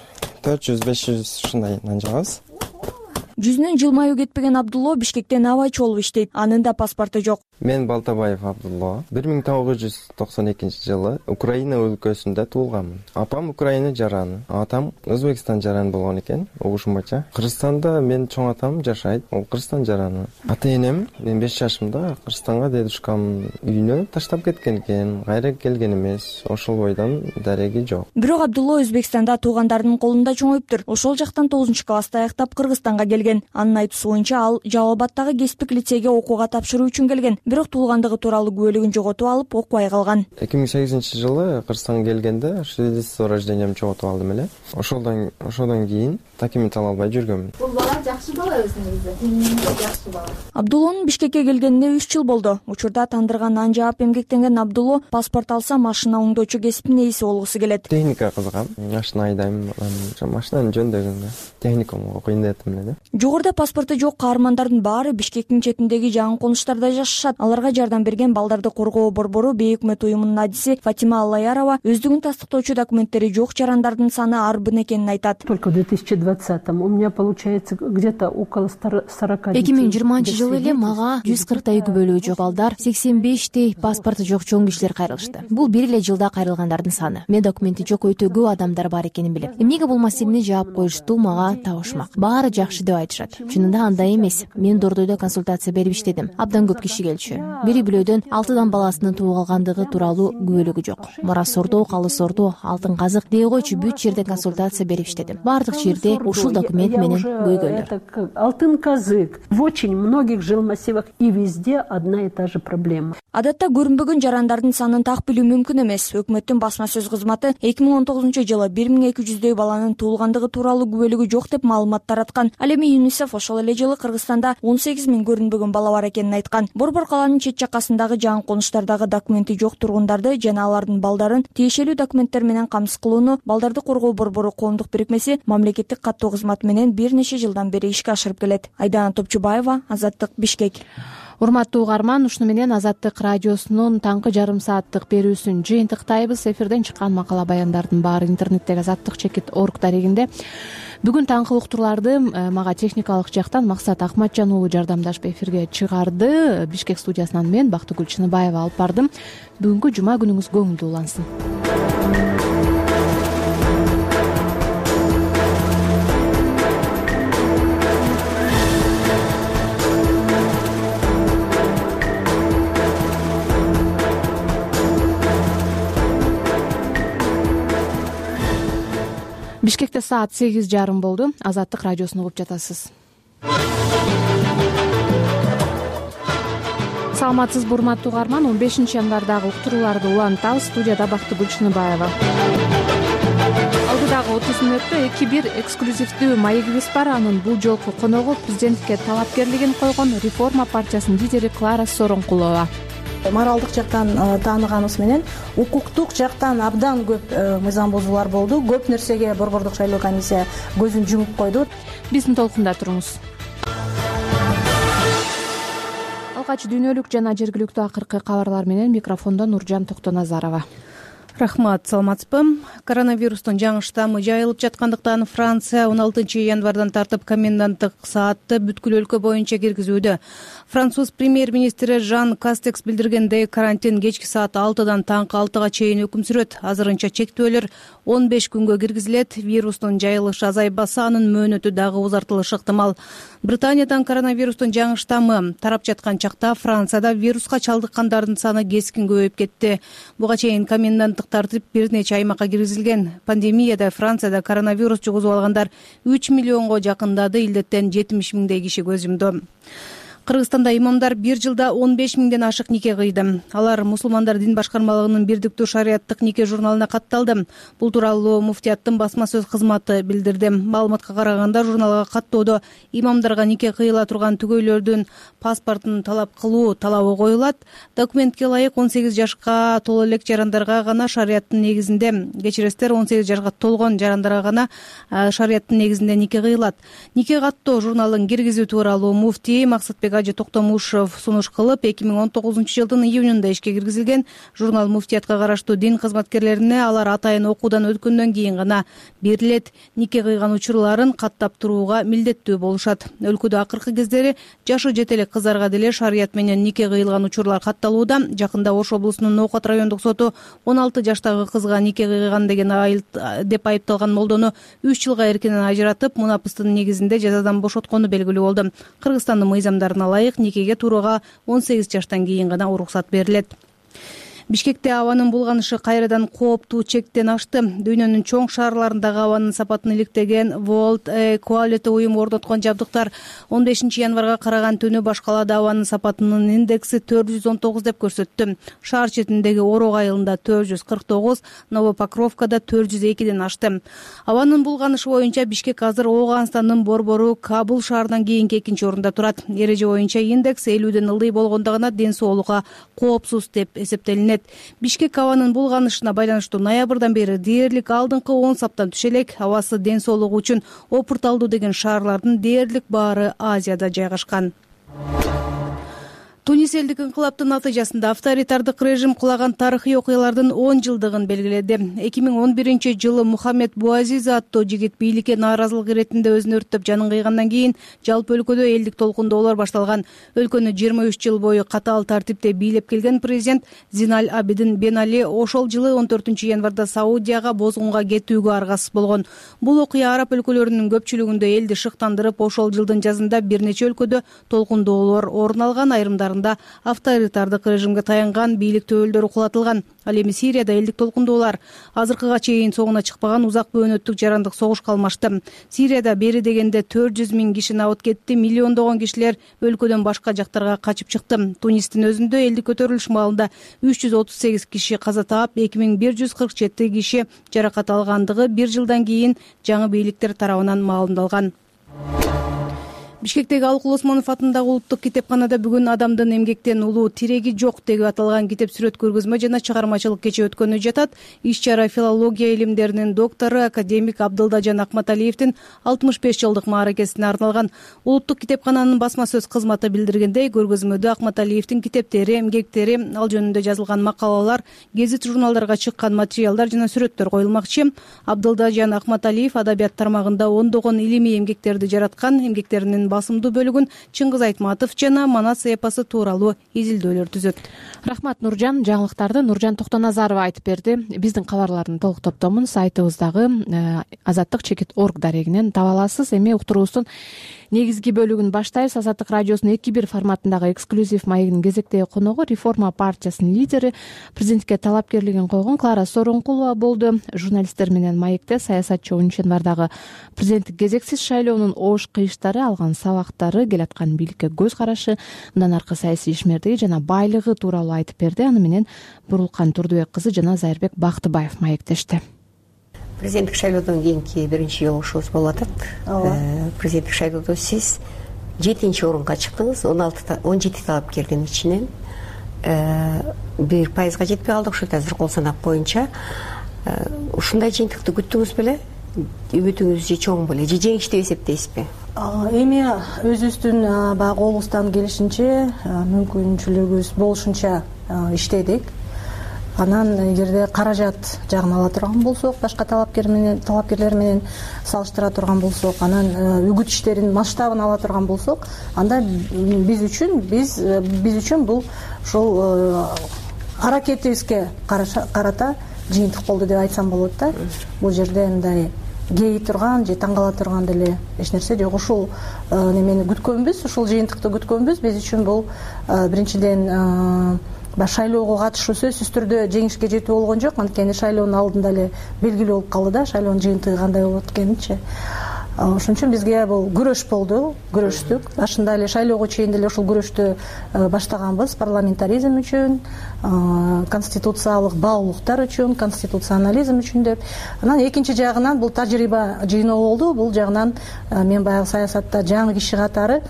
400-500 ушундай нан жабабыз. Жүзүнөн жылмаюу кетпеген Абдулло Бишкектен абайчы болуп иштейт. Анын да паспорту жок. Мен Балтабаев Абдулло. 1992 жылы Украина өлкөсүндө туулганмын. Апам Украина жараны, атам Өзбекстан жараны болгон экен, угушум боюнча. Кыргызстанда мен чоң атам жашайт, ол Кыргызстан жараны. Ата-энем мен 5 жашымда Кыргызстанга дедушкам үйүнө таштап кеткен экен, кайра келген эмес. Ошол бойдон дареги жок. Бирок Абдулло Өзбекстанда туугандарынын колунда чоңоюптур. Ошол жактан 9-класста аяктап Кыргызстанга келген. Анын айтуусу боюнча ал Жалал Абадтагы кесиптик лицейге окууга тапшыруу үчүн келген. Бирок туулгандыгы тууралуу күбөлүгүн жоготуп алып, окубай калган. 2008 жылы Кыргызстанга келгенде свидетельство о рождением жоготуп алдым эле. Ошодон кийин документ ала албай жүргөмүн. Бул бала жакшы бала өзүнүн жакшы бала. Абдуллонун Бишкекке келгенине 3 жыл болду. Учурда тандырга нан жаап эмгектенген Абдулло паспорт алса машина оңдоочу кесиптин ээси болгусу келет. Техника кызыгам. Машина айдайм, машинаны жөндөгөнгө техникумга окуйн дедим эле да. Жогоруда паспорту жок каармандардын баары Бишкектин четиндеги жаңы конуштарда жашашат. Аларга жардам берген Балдарды коргоо борбору бейөкмөт уюмунун адиси Фатима Аллаярова өздүгүн тастыктоочу документтери жок жарандардын саны арбын экенин айтат. Только в 2020-м у меня получается где-то около 40 детей. 2020 жылы эле мага 140 үй бүлөлүү жок балдар, 85 паспорту жок чоң кишилер кайрылышты. Бул бир эле жылда кайрылгандардын саны. Мен документи жок өтө көп адамдар бар экенин билем. Эмнеге бул маселени жаап коюшту мага табышмак. Баары жакшы деп айтышат. Чынында андай эмес. Мен Дордойдо консультация берип иштедим. Абдан көп киши келчү. Бир үй бүлөдөн 6 баласынын тууп алгандыгы тууралуу күбөлүгү жок. Мурас Ордо, Калыс Ордо, Алтын Казык дей койчу бүт жерде консультация берип иштедим. Баардык жерде ушул документ менен көйгөйлөр. Алтын Казык в очень многих жилмассивах и везде одна и та же проблема. Адатта көрүнбөгөн жарандардын санын так билүү мүмкүн эмес. Өкмөттүн басма сөз кызматы 2019 жылы 1200 баланын туулгандыгы тууралуу күбөлүгү жок деп маалымат тараткан. Ал эми ЮНИСЕФ ошол эле жылы Кыргызстанда 18 000 көрүнбөгөн бала бар экенин айткан. Борбор калаанын чет жакасындагы жаңы конуштардагы документи жок тургундарды жана алардын балдарын тиешелүү документтер менен камсыз кылууну Балдарды коргоо борбору коомдук бирикмеси мамлекеттик каттоо кызматы менен бир нече жылдан бери ишке ашырып келет. Айдана Топчубаева, Азаттык, Бишкек. Урматтуу угарман, ушуну менен Азаттык радиосунун таңкы жарым сааттык берүүсүн жыйынтыктайбыз. Эфирден чыккан макала баяндардын баары интернеттеги azattik.org дарегинде. Бүгүн таңкы уктурларды мага техникалык жактан Максат Акматжан уулу жардамдашып эфирге чыгарды. Бишкек студиясынан мен Бактыгүл Чыныбаева алып бардым. Бүгүнкү жума күнүңүз көңүлдүү улансын. Бишкекте саат 8:30 болду. Азаттык радиосун угуп жатасыз. Саламатсызбы урматтуу угарман, 15 январдагы уктурууларды улантабыз. Студияда Бактыгүл Чыныбаева. Алдыдагы 30 мүнөттө 2-1 эксклюзивдүү маегибиз бар. Анын бул жолку коногу президентке талапкерлигин койгон Реформа партиясынын лидери Клара Сооронкулова. Моралдык жактан тааныганыбыз менен укуктук жактан абдан көп мыйзам бузуулар болду. Көп нерсеге борбордук шайлоо комиссия көзүн жумуп койду. Биздин толкунда туруңуз. Алгач дүйнөлүк жана жергиликтүү акыркы кабарлар менен микрофондо Нуржан Токтоназарова. Рахмат, саламатсызбы. Коронавирустун жаңы штаммы жайылып жаткандыктан Франция 16 январдан тартып коменданттык саатты бүткүл өлкө боюнча киргизүүдө. Француз премьер-министри Жан Кастекс билдиргендей, карантин кечки саат 6-дан таңкы 6-га чейин өкүм сүрөт. Азырынча чектөөлөр 15 күнгө киргизилет. Вирустун жайылышы азайбаса, анын мөөнөтү дагы узартылышы ыктымал. Британиядан коронавирустун жаңы штаммы тарап жаткан чакта Францияда вируска чалдыккандардын саны кескин көбөйүп кетти. Буга чейин коменданттык тартип бир нече аймакка киргизилген. Пандемияда Францияда коронавирус жугузуп алгандар 3 миллионго жакындады. Илдеттен 70 000 киши көз жумду. Кыргызстанда имамдар бир жылда 15 000ден ашык нике кыйды. Алар мусулмандар дин башкармалыгынын бирдиктүү шариаттык нике журналына катталды. Бул тууралуу муфтияттын басма сөз кызматы билдирди. Маалыматка караганда, журналга каттоодо имамдарга нике кыйыла турган түгөйлөрдүн паспортун талап кылуу талабы коюлат. Документке ылайык 18 жашка толо элек жарандарга гана шариаттын негизинде, кечиресиздер, 18 жашка толгон жарандарга гана шариаттын негизинде нике кыйылат. Нике каттоо журналын киргизүү тууралуу муфтий Максатбек Ажы Токтомушев сунуш кылып, 2019 жылдын июнунда ишке киргизилген. Журнал муфтиятка караштуу дин кызматкерлерине алар атайын окуудан өткөндөн кийин гана берилет. Нике кыйган учурларын каттап турууга милдеттүү болушат. Өлкөдө акыркы кездери жашы жете элек кыздарга деле шарият менен нике кыйылган учурлар катталууда. Жакында Ош облусунун Ноокат райондук соту 16 жаштагы кызга нике кыйган деп айыпталган молдону 3 жылга эркинен ажыратып, мунапыстын негизинде жазадан бошоткону белгилүү болду. Кыргызстандын мыйзамдарына ылайык никеге турууга 18 жаштан кийин гана уруксат берилет. Бишкекте абанын булганышы кайрадан кооптуу чектен ашты. Дүйнөнүн чоң шаарларындагы абанын сапатын иликтеген World Quality уюму орноткон жабдыктар 15 январга караган түнү баш калаада абанын сапатынын индекси 419 деп көрсөттү. Шаар четиндеги Орог айылында 449, Новопокровкада 402ден ашты. Абанын булганышы боюнча Бишкек азыр Ооганстандын борбору Кабул шаарынан кийинки 2-нчи орунда турат. Эреже боюнча индекс 50ден ылдый болгондо гана ден соолукка коопсуз деп эсептелинет. Бишкек абанын булганышына байланыштуу ноябрдан бери дээрлик алдыңкы 10 саптан түшө элек. Абасы ден соолугу үчүн опурталдуу деген шаарлардын дээрлик баары Азияда жайгашкан. Тунис элдик инкылаптын натыйжасында авторитардык режим кулаган тарыхый окуялардын 10 жылдыгын белгиледи. 2011-жылы Мухаммед Буазиз аттуу жигит бийликке нааразылык иретинде өзүн өрттөп жанын кыйгандан кийин жалпы өлкөдө элдик толкундоолор башталган. Өлкөнү 23 жыл бою катаал тартипте бийлеп келген президент Зиналь Абидин Бен Али ошол жылы 14-январда Саудияга бозгунга кетүүгө аргасыз болгон. Бул окуя араб өлкөлөрүнүн көпчүлүгүндө элди шыктандырып, ошол жылдын жазында бир нече өлкөдө толкундоолор орун алган, айрымдарында авторитардык режимге таянган бийлик төбөлдөрү кулатылган. Ал эми Сирияда элдик толкундоолор азыркыга чейин соңуна чыкпаган узак бөөнөттүк жарандык согуш калмашты. Сирияда бери дегенде 400 000 киши набыт кетти, миллиондогон кишилер өлкөдөн башка жактарга качып чыкты. Тунистин өзүндө элдик көтөрүлүш маалында 338 киши каза таап, 2147 киши жаракат алгандыгы бир жылдан кийин жаңы бийликтер тарабынан маалымдалган. Бишкектеги Алыкул Осмонов атындагы улуттук китепканада бүгүн адамдын эмгектен улуу тиреги жок деп аталган китеп сүрөт көргөзмө жана чыгармачылык кечи өткөнү жатат. Иш-чара филология илимдеринин доктору академик Абдылдажан Акматалиевдин 65 жылдык мааракесине арналган. Улуттук китепкананын басма сөз кызматы билдиргендей, көргөзмөдө Акматалиевдин китептери, эмгектери, ал жөнүндө жазылган макалалар, гезит журналдарга чыккан материалдар жана сүрөттөр коюлмакчы. Абдылдажан Акматалиев адабият тармагында ондогон илимий эмгектерди жараткан. Эмгектеринин басымдуу бөлүгүн Чыңгыз Айтматов жана Манас эпосу тууралуу изилдөөлөр түзөт. Рахмат Нуржан. Жаңылыктарды Нуржан Токтоназарова айтып берди. Биздин кабарлардын толук топтомун сайтыбыздагы azattik.org дарегинен таба аласыз. Эми уктуруубуздун негизги бөлүгүн баштайбыз. Азаттык радиосунун 2-1 форматындагы эксклюзив маегинин кезектеги коногу Реформа партиясынын лидери, президентке талапкерлигин койгон Клара Сооронкулова болду. Журналисттер менен маекте саясатчы 10-январдагы президенттик кезексиз шайлоонун оош кыйыштары, алган сабактары, келаткан бийликке көз карашы, мындан аркы саясий ишмердиги жана байлыгы тууралуу айтып берди. Аны менен Бурулкан Турдубек кызы жана Зайырбек Бактыбаев маектешти. Президенттик шайлоодон кийинки биринчи жолугушуубуз болуп атат. Президенттик шайлоодо сиз 7-орунга чыктыңыз. 17 талапкердин ичинен 1%га жетпей калдык. Ушул азыр кол санап боюнча ушундай жыйынтыкты күттүңүз беле? Үмүтүңүз же чоң беле? Же жеңиш деп эсептейсизби? Эми өзүбүздүн баягы колубуздан келишинче, мүмкүнчүлүгүбүз болушунча иштедик. Анан эгерде каражат жагын ала турган болсок, башка талапкерлер менен салыштыра турган болсок, анан үгүт иштеринин масштабын ала турган болсок, анда биз үчүн бул ушул аракетибизге карата жыйынтык болду деп айтсам болот да. Бул жерде мындай кей турган же таң кала турган деле эч нерсе жок. Ушул немени күткөнбүз, ушул жыйынтыкты күткөнбүз. Биз үчүн бул биринчиден шайлоого катышуу сөзсүз түрдө жеңишке жетүү болгон жок. Анткени шайлоонун алдында эле белгилүү болуп калды да, шайлоонун жыйынтыгы кандай болот экенинчи. Ошон үчүн бизге бул күрөш болду, күрөштүк. Башында эле шайлоого чейин деле ушул күрөштү баштаганбыз. Парламентаризм үчүн, конституциялык баалуулуктар үчүн, конституционализм үчүн деп. Анан экинчи жагынан бул тажрыйба жыйноо болду. Бул жагынан мен баягы саясатта жаңы киши катары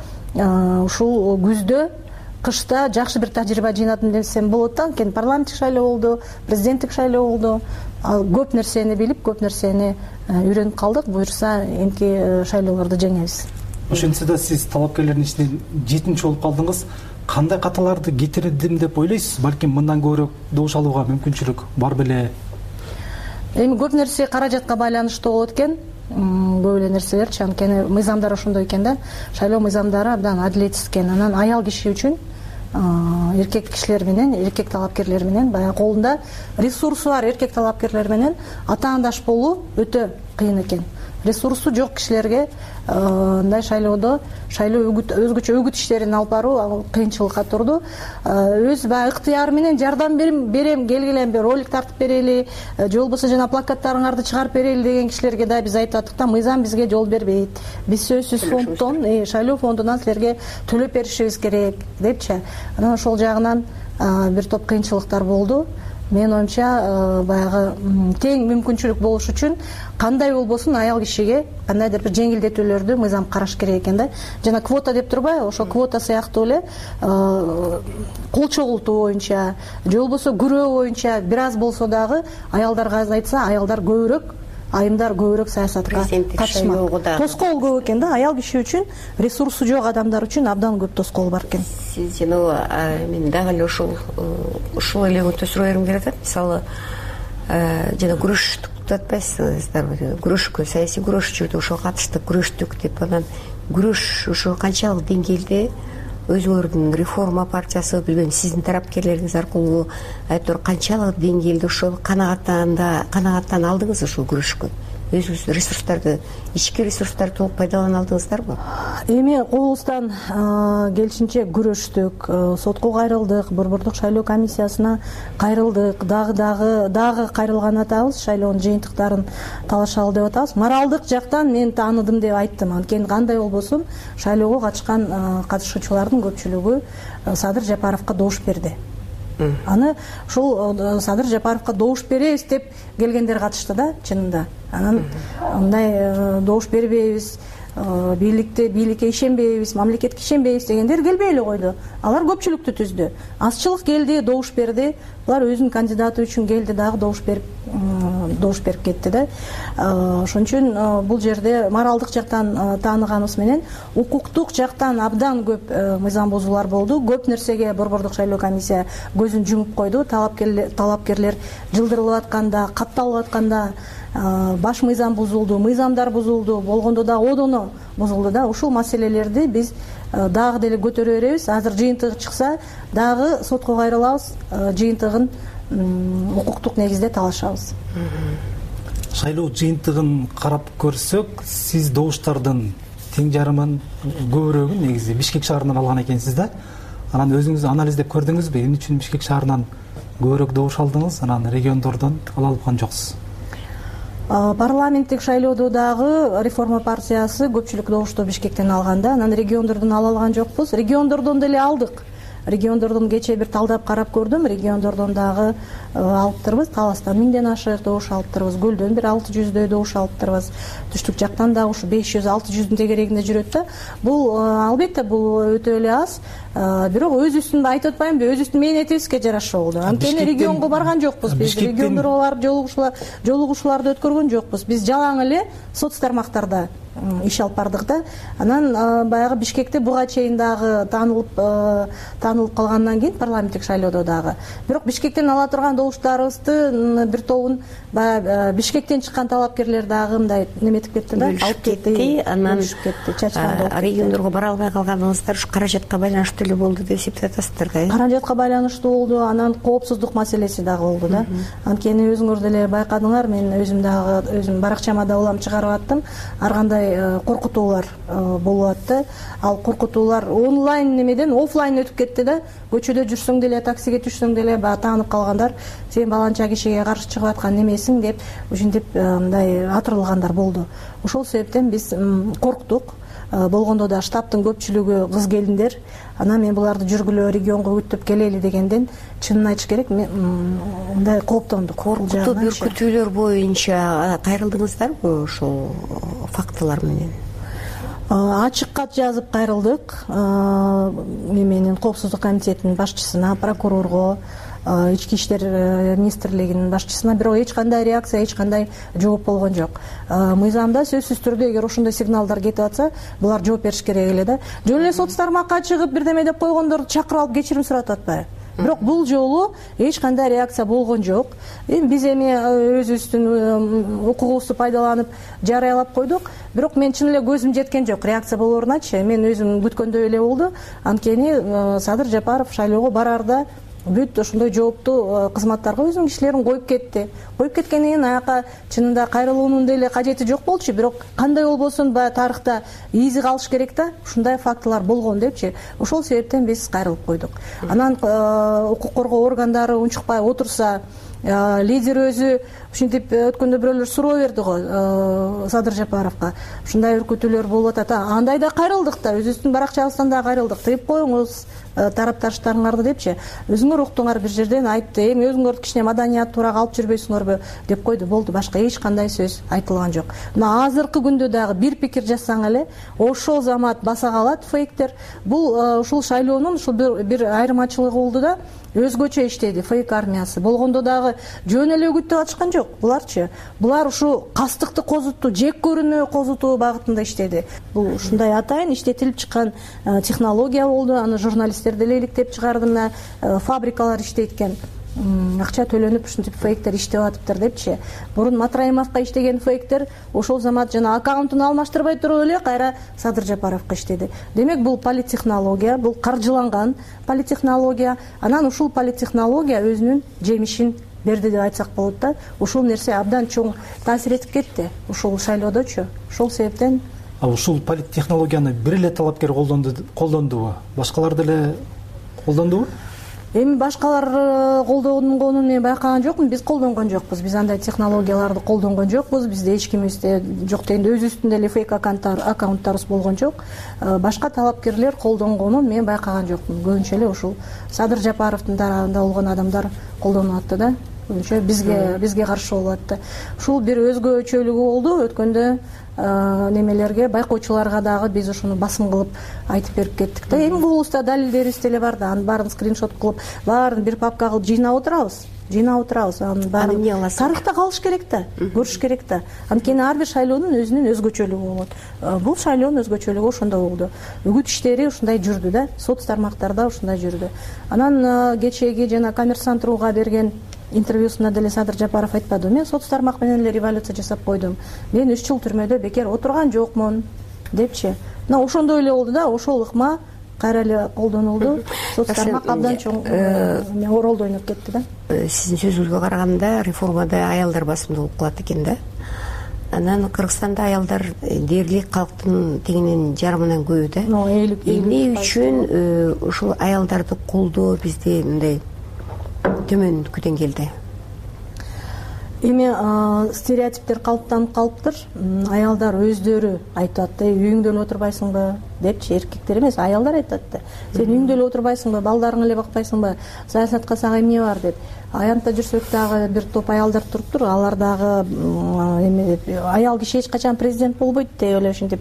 ушул күздө, кышта жакшы бир тажрыйба жыйнадым десем болот да. Анткени парламенттик шайлоо болду, президенттик шайлоо болду. Көп нерсени билип, көп нерсени үйрөнүп калдык. Буюрса эмки шайлоолорду жеңебиз. Ошентсе да сиз талапкерлердин ичинен 7-чи болуп калдыңыз. Кандай каталарды кетирдим деп ойлойсуз? Балким мындан көбүрөөк добуш алууга мүмкүнчүлүк бар беле? Эми көп нерсе каражатка байланыштуу болот экен. Көп эле нерселерчи, анткени мыйзамдар ошондой экен да. Шайлоо мыйзамдары абдан адилетсиз экен. Анан аял киши үчүн эркек кишилер менен, эркек талапкерлер менен баягы колунда ресурсу бар эркек талапкерлер менен атаандаш болуу өтө кыйын экен. Ресурсу жок кишилерге мындай шайлоодо өзгөчө үгүт иштерин алып баруу кыйынчылыкка турду. Өз баягы ыктыяры менен жардам берем, келгиле бир ролик тартып берели, же болбосо жана плакаттарыңарды чыгарып берели деген кишилерге да биз айтып аттык да, мыйзам бизге жол бербейт. Биз сөзсүз фонддон, шайлоо фондунан силерге төлөп беришибиз керек депчи. Анан ошол жагынан бир топ кыйынчылыктар болду. Мен оюмча баягы тең мүмкүнчүлүк болуш үчүн кандай болбосун аял кишиге кандайдыр бир жеңилдетүүлөрдү мыйзам караш керек экен да. Жана квота деп турбайбы? Ошол квота сыяктуу эле кол чогултуу боюнча, же болбосо күрөө боюнча бир аз болсо дагы аялдарга айтса, аялдар көбүрөөк айымдар көбүрөөк саясатка катышмак. Тоскоол көп экен да, аял киши үчүн, ресурсу жок адамдар үчүн абдан көп тоскоол бар экен. Сиз мен дагы эле ушул эле суроо бергим келип атат. Мисалы жана күрөштүк атпайсыздарбы? Күрөшкө, саясий күрөшчүлдүк ошого катыштык күрөштүк деп, анан күрөш ошо канчалык деңгээлде өзүңөрдүн реформа партиясы, билбейм, сиздин тарапкерлериңиз аркылуу айтор канчалык деңгээлде ошол канааттана алдыңыз ушул күрөшкө? Өзүңүз ресурстарды, ички ресурстарды толук пайдалана алдыңыздарбы? Эми кобулустан келишинче күрөштүк, сотко кайрылдык, Борбордук шайлоо комиссиясына кайрылдык, дагы кайрылган атабыз, шайлоонун жыйынтыктарын талашалы деп атабыз. Моралдык жактан мен тааныдым деп айттым. Анткени кандай болбосун шайлоого катышкан катышуучулардын көпчүлүгү Садыр Жапаровго добуш берди. Аны ушул Садыр Жапаровго добуш беребиз деп келгендер катышты да, чынында. Анан мындай добуш бербейбиз, бийликке ишенбейбиз, мамлекетке ишенбейбиз дегендер келбей эле койду. Алар көпчүлүктү түздү. Азчылык келди, добуш берди. Булар өзүнүн кандидаты үчүн келди, дагы добуш берип кетти да. Ошон үчүн бул жерде моралдык жактан тааныганыбыз менен укуктук жактан абдан көп мыйзам бузуулар болду. Көп нерсеге Борбордук шайлоо комиссия көзүн жумуп койду. Талапкерлер жылдырылып атканда, катталып атканда баш мыйзам бузулду, мыйзамдар бузулду, болгондо да одоно бузулду да. Ушул маселелерди биз дагы деле көтөрө беребиз. Азыр жыйынтыгы чыкса, дагы сотко кайрылабыз, жыйынтыгын укуктук негизде талашабыз. Шайлоо жыйынтыгын карап көрсөк, сиз добуштардын тең жарымын, көбүрөөгүн негизи Бишкек шаарынан алган экенсиз да. Анан өзүңүз анализдеп көрдүңүзбү? Эмне үчүн Бишкек шаарынан көбүрөөк добуш алдыңыз, анан региондордон ала алган жоксуз? Парламенттик шайлоодо дагы реформа партиясы көпчүлүк добушту Бишкектен алганда, анан региондордон ала алган жокпуз. Региондордон деле алдык. Региондордон кечээ бир талдап карап көрдүм. Региондордон дагы алыптырбыз. Таластан 1000ден ашык добуш алыптырбыз. Гүлдөн бир 600дөй добуш алыптырбыз. Түштүк жактан дагы ушу 500-600дүн тегерегинде жүрөт да. Бул албетте бул өтө эле аз. Бирок өзүбүздүн айтып атпаймынбы, өзүбүздүн мээнетибизге жараша болду. Анткени регионго барган жокпуз. Биз региондор жолугушууларды өткөргөн жокпуз. Биз жалаң эле соц тармактарда иш алып бардык да. Анан баягы Бишкекте буга чейин дагы таанылып калгандан кийин парламенттик шайлоодо дагы. Бирок Бишкектен ала турган добуштарыбызды бир тобун баягы Бишкектен чыккан талапкерлер дагы мындай неметип кетти да. Алып кетти, анан региондорго бара албай калганыңыздар ушу каражатка байланыштуу эле болду деп эсептеп атасыздар да. Каражатка байланыштуу болду, анан коопсуздук маселеси дагы болду да. Анткени өзүңөр деле байкадыңар, мен өзүм баракчама да улам чыгарып аттым. Ар кандай коркутуулар болуп атты. Ал коркутуулар онлайн немеден офлайн өтүп кетти да. Көчөдө жүрсөң деле, таксиге түшсөң деле таанып калгандар, сен баланча кишиге каршы чыгып аткан немесиң деп, ушинтип мындай атырылгандар болду. Ошол себептен биз корктук. Болгондо да штабтын көпчүлүгү кыз келиндер. Анан мен буларды жүргүлө регионго күтүп келели дегенден, чынын айтыш керек, мен мындай кооптондук. Коркутуу бүркүтүүлөр боюнча кайрылдыңыздарбы ошол фактылар менен? Ачык кат жазып кайрылдык. Менин коопсуздук комитетинин башчысына, прокурорго, ички иштер министрлигинин башчысына, бирок эч кандай реакция, эч кандай жооп болгон жок. Мыйзамда сөзсүз түрдө эгер ошондой сигналдар кетип атса, булар жооп бериш керек эле да. Жөн эле соц тармакка чыгып бирдеме деп койгондорду чакырып алып кечирим сурап атпайбы? Бирок бул жолу эч кандай реакция болгон жок. Биз эми өзүбүздүн укугубузду пайдаланып жарыялап койдук. Бирок мен чын эле көзүм жеткен жок реакция болооруначы. Мен өзүм күткөндөй эле болду. Анткени Садыр Жапаров шайлоого барарда бүт ошондой жооптуу кызматтарга өзүнүн кишилерин коюп кетти. Коюп кеткенден кийин аяка чынында кайрылуунун деле кажети жок болчу. Бирок кандай болбосун баягы тарыхта изи калыш керек да. Ушундай фактылар болгон депчи. Ошол себептен биз кайрылып койдук. Анан укук коргоо органдары унчукпай отурса, лидер өзү ушинтип өткөндө бирөөлөр суроо берди го Садыр Жапаровго. Ушундай үркүтүүлөр болуп атат. Андай да кайрылдык да, өзүбүздүн баракчабыздан да кайрылдык. Тыйып коюңуз тарапташтарыңарды депчи. Өзүңөр уктуңар, бир жерден айтты. Эми өзүңөрдү кичине маданияттуураак алып жүрбөйсүңөрбү деп койду. Болду, башка эч кандай сөз айтылган жок. Мына азыркы күндө дагы бир пикир жазсаң эле, ошол замат баса калат фейктер. Бул ушул шайлоонун ушул бир айырмачылыгы болду да, өзгөчө иштеди фейк армиясы. Болгондо дагы жөн эле үгүттөп атышкан жок. Булар ушу кастыкты козутуу, жек көрүүнү козутуу багытында иштеди. Бул ушундай атайын иштетилип чыккан технология болду. Аны журналисттер деле иликтеп чыгарды. Мына фабрикалар иштейт экен. Акча төлөнүп ушинтип фейктер иштеп атыптыр депчи. Бурун Матраимовго иштеген фейктер ошол замат жана аккаунтун алмаштырбай туруп эле кайра Садыр Жапаровго иштеди. Демек бул политтехнология, бул каржыланган политтехнология. Анан ушул политтехнология өзүнүн жемишин берди деп айтсак болот да. Ушул нерсе абдан чоң таасир этип кетти ушул шайлоодочу. Ошол себептен ушул политтехнологияны бир эле талапкер колдондубу? Башкалар деле колдондубу? Эми башкалар колдонгонун мен байкаган жокмун. Биз колдонгон жокпуз. Биз андай технологияларды колдонгон жокпуз. Бизде эч кимибизде жок дегенде өзүбүздүн деле фейк аккаунттарыбыз болгон жок. Башка талапкерлер колдонгонун мен байкаган жокмун. Көбүнчө эле ушул Садыр Жапаровдун тарабында болгон адамдар колдонуп атты да. Көбүнчө бизге каршы болуп атты. Ушул бир өзгөчөлүгү болду. Өткөндө немелерге, байкоочуларга дагы биз ушуну басым кылып айтып берип кеттик да. Эми голубузда далилдерибиз деле бар да. Анын баарын скриншот кылып, баарын бир папка кылып жыйнап отурабыз. Анын баарын тарыхта калыш керек да, көрүш керек да. Анткени ар бир шайлоонун өзүнүн өзгөчөлүгү болот. Бул шайлоонун өзгөчөлүгү ошондо болду. Үгүт иштери ушундай жүрдү да, соц тармактарда ушундай жүрдү. Анан кечеги жана Коммерсант.руга берген интервьюсунда деле Садыр Жапаров айтпадыбы? Мен соц тармак менен эле революция жасап койдум. Мен 3 жыл түрмөдө бекер отурган жокмун депчи. Мына ошондой эле болду да. Ошол ыкма кайра эле колдонулду. Соц тармак абдан чоң ролду ойноп кетти да. Сиздин сөзүңүзгө караганда реформада аялдар басымдуу болуп калат экен да. Анан Кыргызстанда аялдар дээрлик калктын тегинен жарымынан көбү да. Эмне үчүн ушул аялдарды колдоо бизде мындай төмөнкү деңгээлде? Эми стереотиптер калыптанып калыптыр. Аялдар өздөрү айтат, үйүңдө отурбайсыңбы депчи, эркектер эмес, аялдар айтат да. Сен үйүңдө эле отурбайсыңбы, балдарыңы эле бакпайсыңбы, саясатка сага эмне бар деп. Аянтта жүрсөк дагы бир топ аялдар туруптур. Алар дагы эме аял киши эч качан президент болбойт деп эле ушинтип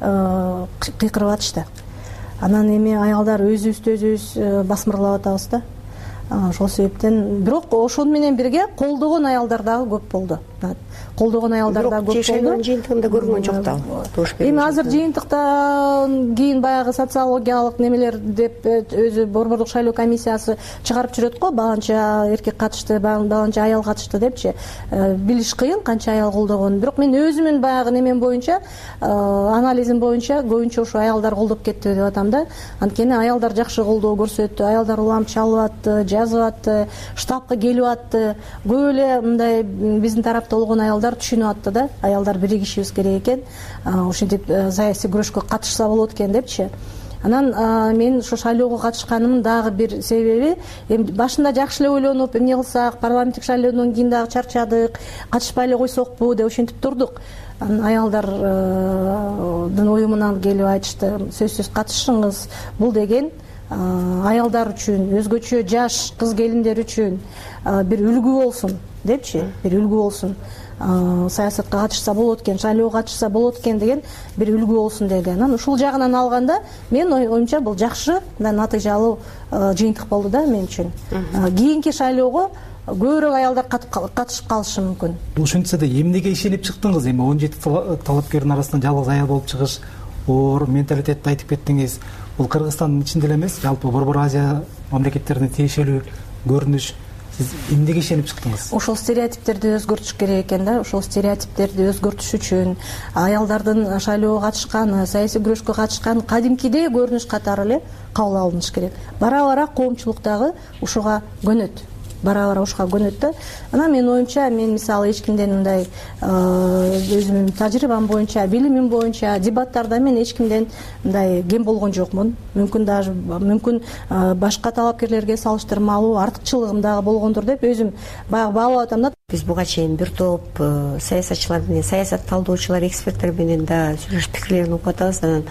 кыйкырып атышты. Анан эми аялдар өзүбүздү өзүбүз басмырлап атабыз да. Ошол себептен, бирок ошону менен бирге колдогон аялдар дагы көп болду. Колдогон аялдар дагы көп болду. Шайлоонун жыйынтыгында көргөн жок да. Эми азыр жыйынтыктан кийин баягы социологиялык немелер деп өзү Борбордук шайлоо комиссиясы чыгарып жүрөт го, баланча эркек катышты, баланча аял катышты депчи. Билиш кыйын канча аял колдогонун. Бирок мен өзүмүн баягы немем боюнча, анализим боюнча көбүнчө ушу аялдар колдоп кетти деп атам да. Анткени аялдар жакшы колдоо көрсөттү, аялдар улам чалып атты, жазып атты, штабка келип атты. Көп эле мындай биздин тарапта болгон аялдар түшүнүп атты да. Аялдар биригишибиз керек экен. Ушинтип саясий күрөшкө катышса болот экен депчи. Анан мен ушу шайлоого катышканымдын дагы бир себеби, эми башында жакшы эле ойлонуп, эмне кылсак, парламенттик шайлоодон кийин дагы чарчадык, катышпай эле койсокпу деп ушинтип турдук. Анан аялдардын уюмунан келип айтышты, сөзсүз катышыңыз. Бул деген аялдар үчүн, өзгөчө жаш кыз келиндер үчүн бир үлгү болсун депчи, бир үлгү болсун. Саясатка катышса болот экен, шайлоого катышса болот экен деген бир үлгү болсун деген. Анан ушул жагынан алганда мен оюмча бул жакшы, натыйжалуу жыйынтык болду да мен үчүн. Кийинки шайлоого көбүрөөк аялдар катышып калышы мүмкүн. Ушинтсе да эмнеге ишенип чыктыңыз? Эми 17 талапкердин арасынан жалгыз аял болуп чыгыш, оор менталитетти айтып кеттиңиз. Бул Кыргызстандын ичинде эле эмес, жалпы Борбор Азия мамлекеттерине тиешелүү көрүнүш. Сиз эмнеге ишенип чыктыңыз? Ошол стереотиптерди өзгөртүш керек экен да. Ошол стереотиптерди өзгөртүш үчүн аялдардын шайлоого катышканы, саясий күрөшкө катышканы кадимкидей көрүнүш катары эле кабыл алыныш керек. Бара-бара коомчулук дагы ушуга көнөт. Бара-бара ушуга көнөт да. Анан менин оюмча, мен мисалы эч кимден мындай өзүмдүн тажрыйбам боюнча, билимим боюнча дебаттарда мен эч кимден мындай кем болгон жокмун. Мүмкүн башка талапкерлерге салыштырмалуу артыкчылыгым дагы болгондур деп өзүм баягы баалап атам да. Биз буга чейин бир топ саясатчылар менен, саясат талдоочулар, эксперттер менен да сүйлөшүп пикирлерин угуп атабыз. Анан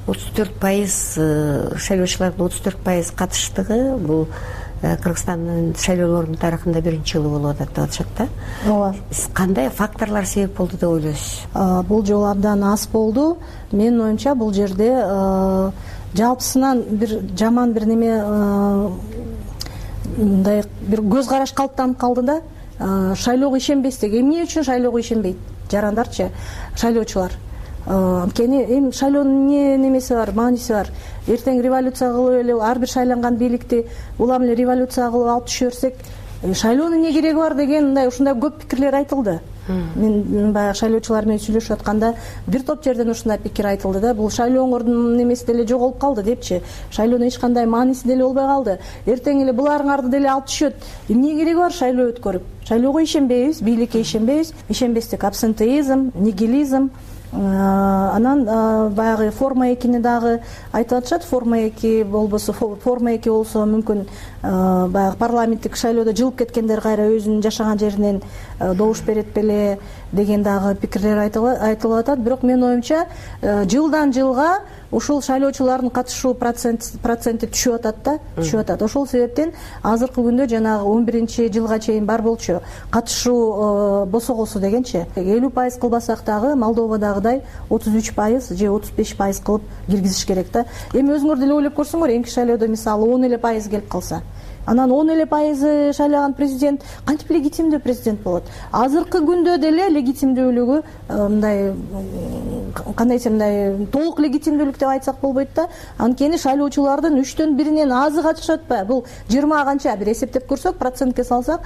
34% шайлоочулардын 34% катыштыгы бул Кыргызстандын шайлоолорунун тарыхында биринчи жолу болуп атат деп атышат да. Ооба. Кандай факторлор себеп болду деп ойлойсуз? Бул жолу абдан аз болду. Менин оюмча бул жерде жалпысынан бир жаман бир неме мындай бир көз караш калыптанып калды да. шайлоого ишенбестик. Эмне үчүн шайлоого ишенбейт жарандарчы, шайлоочулар? Анткени эми шайлоонун эмне немеси бар, мааниси бар. Эртең революция кылып эле ар бир шайланган бийликти улам эле революция кылып алып түшө берсек, шайлоонун эмне кереги бар деген мындай ушундай көп пикирлер айтылды. Мен баягы шайлоочулар менен сүйлөшүп атканда бир топ жерден ушундай пикир айтылды да, бул шайлооңордун немеси деле жоголуп калды депчи. Шайлоонун эч кандай мааниси деле болбой калды. Эртең эле буларыңарды деле алып түшөт. Эмне кереги бар шайлоо өткөрүп? Шайлоого ишенбейбиз, бийликке ишенбейбиз. Ишенбестик абсентеизм, нигилизм. Анан баягы форма 2-ни дагы айтып атышат. Форма 2 болбосо, форма 2 болсо мүмкүн баягы парламенттик шайлоодо жылып кеткендер кайра өзүнүн жашаган жеринен добуш берет беле деген дагы пикирлер айтылып атат. Бирок менин оюмча жылдан жылга ушул шайлоочулардын катышуу проценти түшүп атат да, түшүп атат. Ошол себептен азыркы күндө жанагы 11-жылга чейин бар болчу катышуу босогосу дегенчи 50% кылбасак дагы Молдовадагыдай 33% же 35% кылып киргизиш керек да. Эми өзүңөр деле ойлоп көрсөңөр, эмки шайлоодо мисалы 10% келип калса, анан 10% шайлаган президент кантип легитимдүү президент болот? Азыркы күндө деле легитимдүүлүгү мындай кандай десем, мындай толук легитимдүүлүк деп айтсак болбойт да. Анткени шайлоочулардын 3/1 азы катышып атпайбы? Бул 20 канча бир эсептеп көрсөк, процентке салсак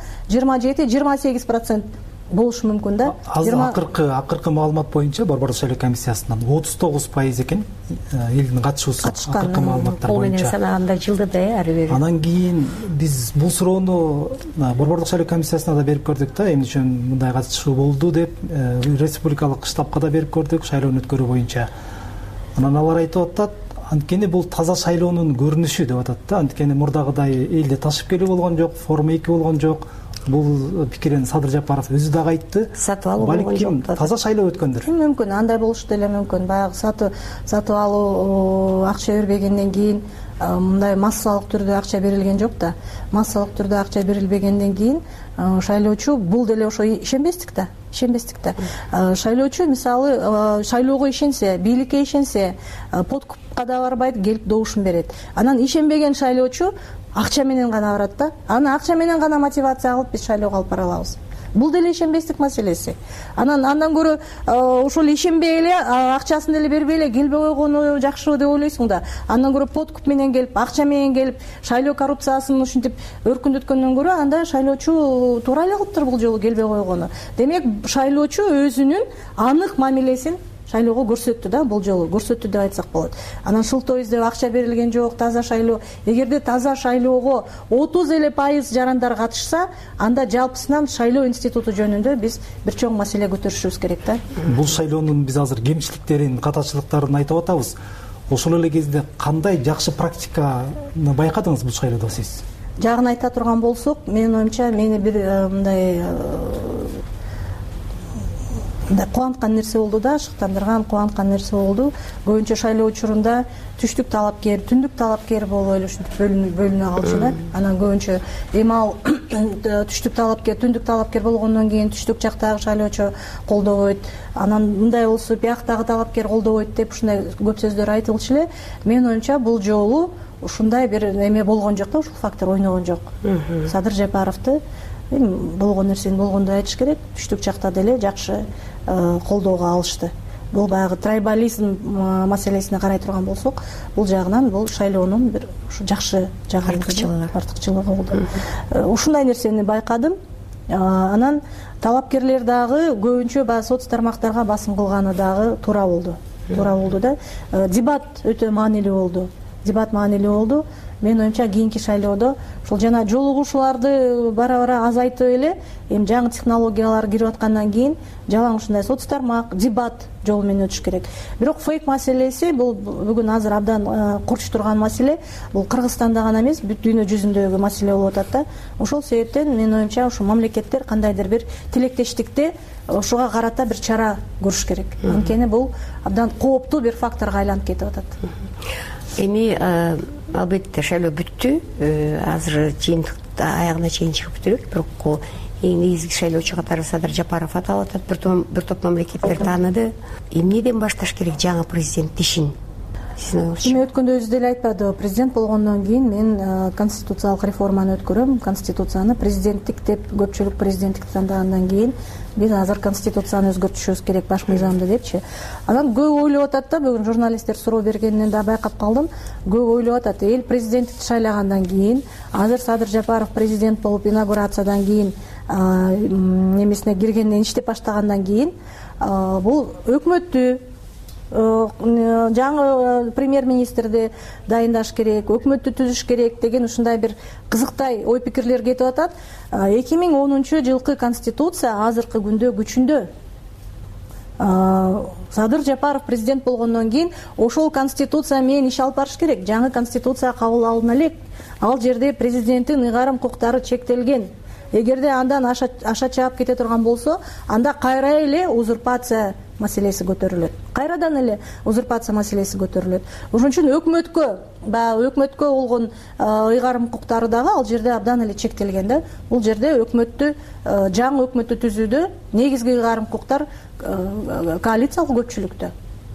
27-28% болушу мүмкүн да. Акыркы маалымат боюнча Борбордук шайлоо комиссиясынан 39% экен элдин катышуусу акыркы маалыматтар боюнча. Бул менен санаганда жылда да ары бери. Анан кийин биз бул суроону Борбордук шайлоо комиссиясына да берип көрдүк да, эмне үчүн мындай катышуу болду деп, республикалык штабка да берип көрдүк шайлоону өткөрүү боюнча. Анан алар айтып атат, анткени бул таза шайлоонун көрүнүшү деп атат да. Анткени мурдагыдай элде ташып келүү болгон жок, форма 2 болгон жок. Бул пикирин Садыр Жапаров өзү дагы айтты. Сатып алуу болгон жок. Таза шайлоо өткөндүр. Мүмкүн андай болушу деле мүмкүн. Баягы сатып алуу акча бербегенден кийин мындай массалык түрдө акча берилген жок да. Массалык түрдө акча берилбегенден кийин шайлоочу бул деле ошо ишенбестик да. Шайлоочу мисалы шайлоого ишенсе, бийликке ишенсе, подкупка да барбайт, келип добушун берет. Анан ишенбеген шайлоочу акча менен гана барат да. Аны акча менен гана мотивация кылып биз шайлоого алып бара алабыз. Бул деле ишенбестик маселеси. Андан көрө ошол ишенбей эле акчасын деле бербей эле келбей койгону жакшы деп ойлойсуң да. Андан көрө подкуп менен келип, акча менен келип, шайлоо коррупциясын ушинтип өркүндөткөндөн көрө анда шайлоочу туура эле кылыптыр бул жолу келбей койгону. Демек шайлоочу өзүнүн анык мамилесин шайлоого көрсөттү да, бул жолу көрсөттү деп айтсак болот. Анан шылтоо издеп акча берилген жок, таза шайлоо. Эгерде таза шайлоого 30% жарандар катышса, анда жалпысынан шайлоо институту жөнүндө биз бир чоң маселе көтөрүшүбүз керек да. Бул шайлоонун биз азыр кемчиликтерин, катачылыктарын айтып атабыз. Ошол эле кезде кандай жакшы практиканы байкадыңыз бул шайлоодо сиз? Жагын айта турган болсок, менин оюмча мени бир мындай кубанткан нерсе болду да, шыктандырган, кубанткан нерсе болду. Көбүнчө шайлоо учурунда түштүк талапкер, түндүк талапкер болуп эле ушинтип бөлүнө калчу да. Анан көбүнчө эми ал түштүк талапкер, түндүк талапкер болгондон кийин түштүк жактагы шайлоочу колдобойт. Анан мындай болсо бияктагы талапкер колдобойт деп ушундай көп сөздөр айтылчу эле. Менин оюмча бул жолу ушундай бир эме болгон жок да, ушул фактор ойногон жок. Садыр Жапаровду болгон нерсени болгондой айтыш керек. Түштүк жакта деле жакшы колдоого алышты. Бул баягы трайбализм маселесине карай турган болсок, бул жагынан бул шайлоонун бир жакшы жагы, артыкчылыгы болду. Ушундай нерсени байкадым. Анан талапкерлер дагы көбүнчө баягы соц тармактарга басым кылганы дагы туура болду. Туура болду да. Дебат өтө маанилүү болду. Менин оюмча кийинки шайлоодо ушул жана жолугушууларды бара-бара азайтып эле, эми жаңы технологиялар кирип аткандан кийин жалаң ушундай соц тармак, дебат жолу менен өтүш керек. Бирок фейк маселеси бул бүгүн азыр абдан курч турган маселе. Бул Кыргызстанда гана эмес, бүт дүйнө жүзүндөгү маселе болуп атат да. Ошол себептен менин оюмча ушу мамлекеттер кандайдыр бир тилектештикте ушуга карата бир чара көрүш керек. Анткени бул абдан кооптуу бир факторго айланып кетип атат. Эми албетте шайлоо бүттү, азыр жыйынтык аягына чейин чыгып бүтүрөт, бирок эң негизги шайлоочу катары Садыр Жапаров аталып атат. Бир топ мамлекеттер тааныды. Эмнеден башташ керек жаңы президент ишин? эми өткөндө өзү деле айтпадыбы, президент болгондон кийин мен конституциялык реформаны өткөрөм, конституцияны президенттик деп көпчүлүк президенттик тандагандан кийин биз азыр конституцияны өзгөртүшүбүз керек, баш мыйзамды депчи. Анан көп ойлоп атат да, бүгүн журналисттер суроо бергенинен да байкап калдым. Көп ойлоп атат, эл президенттикти шайлагандан кийин, азыр Садыр Жапаров президент болуп инаугурациядан кийин немесине киргенден иштеп баштагандан кийин бул өкмөттү, жаңы премьер-министрди дайындаш керек, өкмөттү түзүш керек деген ушундай бир кызыктай ой пикирлер кетип атат. 2010-жылкы конституция азыркы күндө күчүндө. Садыр Жапаров президент болгондон кийин ошол конституция менен иш алып барыш керек. Жаңы конституция кабыл алына элек. Ал жерде президенттин ыйгарым укуктары чектелген. Эгерде андан аша чаап кете турган болсо, анда кайра эле узурпация маселеси көтөрүлөт. Кайрадан эле узурпация маселеси көтөрүлөт. Ошон үчүн өкмөткө болгон ыйгарым укуктары дагы ал жерде абдан эле чектелген да. Бул жерде өкмөттү, жаңы өкмөттү түзүүдө негизги ыйгарым укуктар коалициялык көпчүлүктө.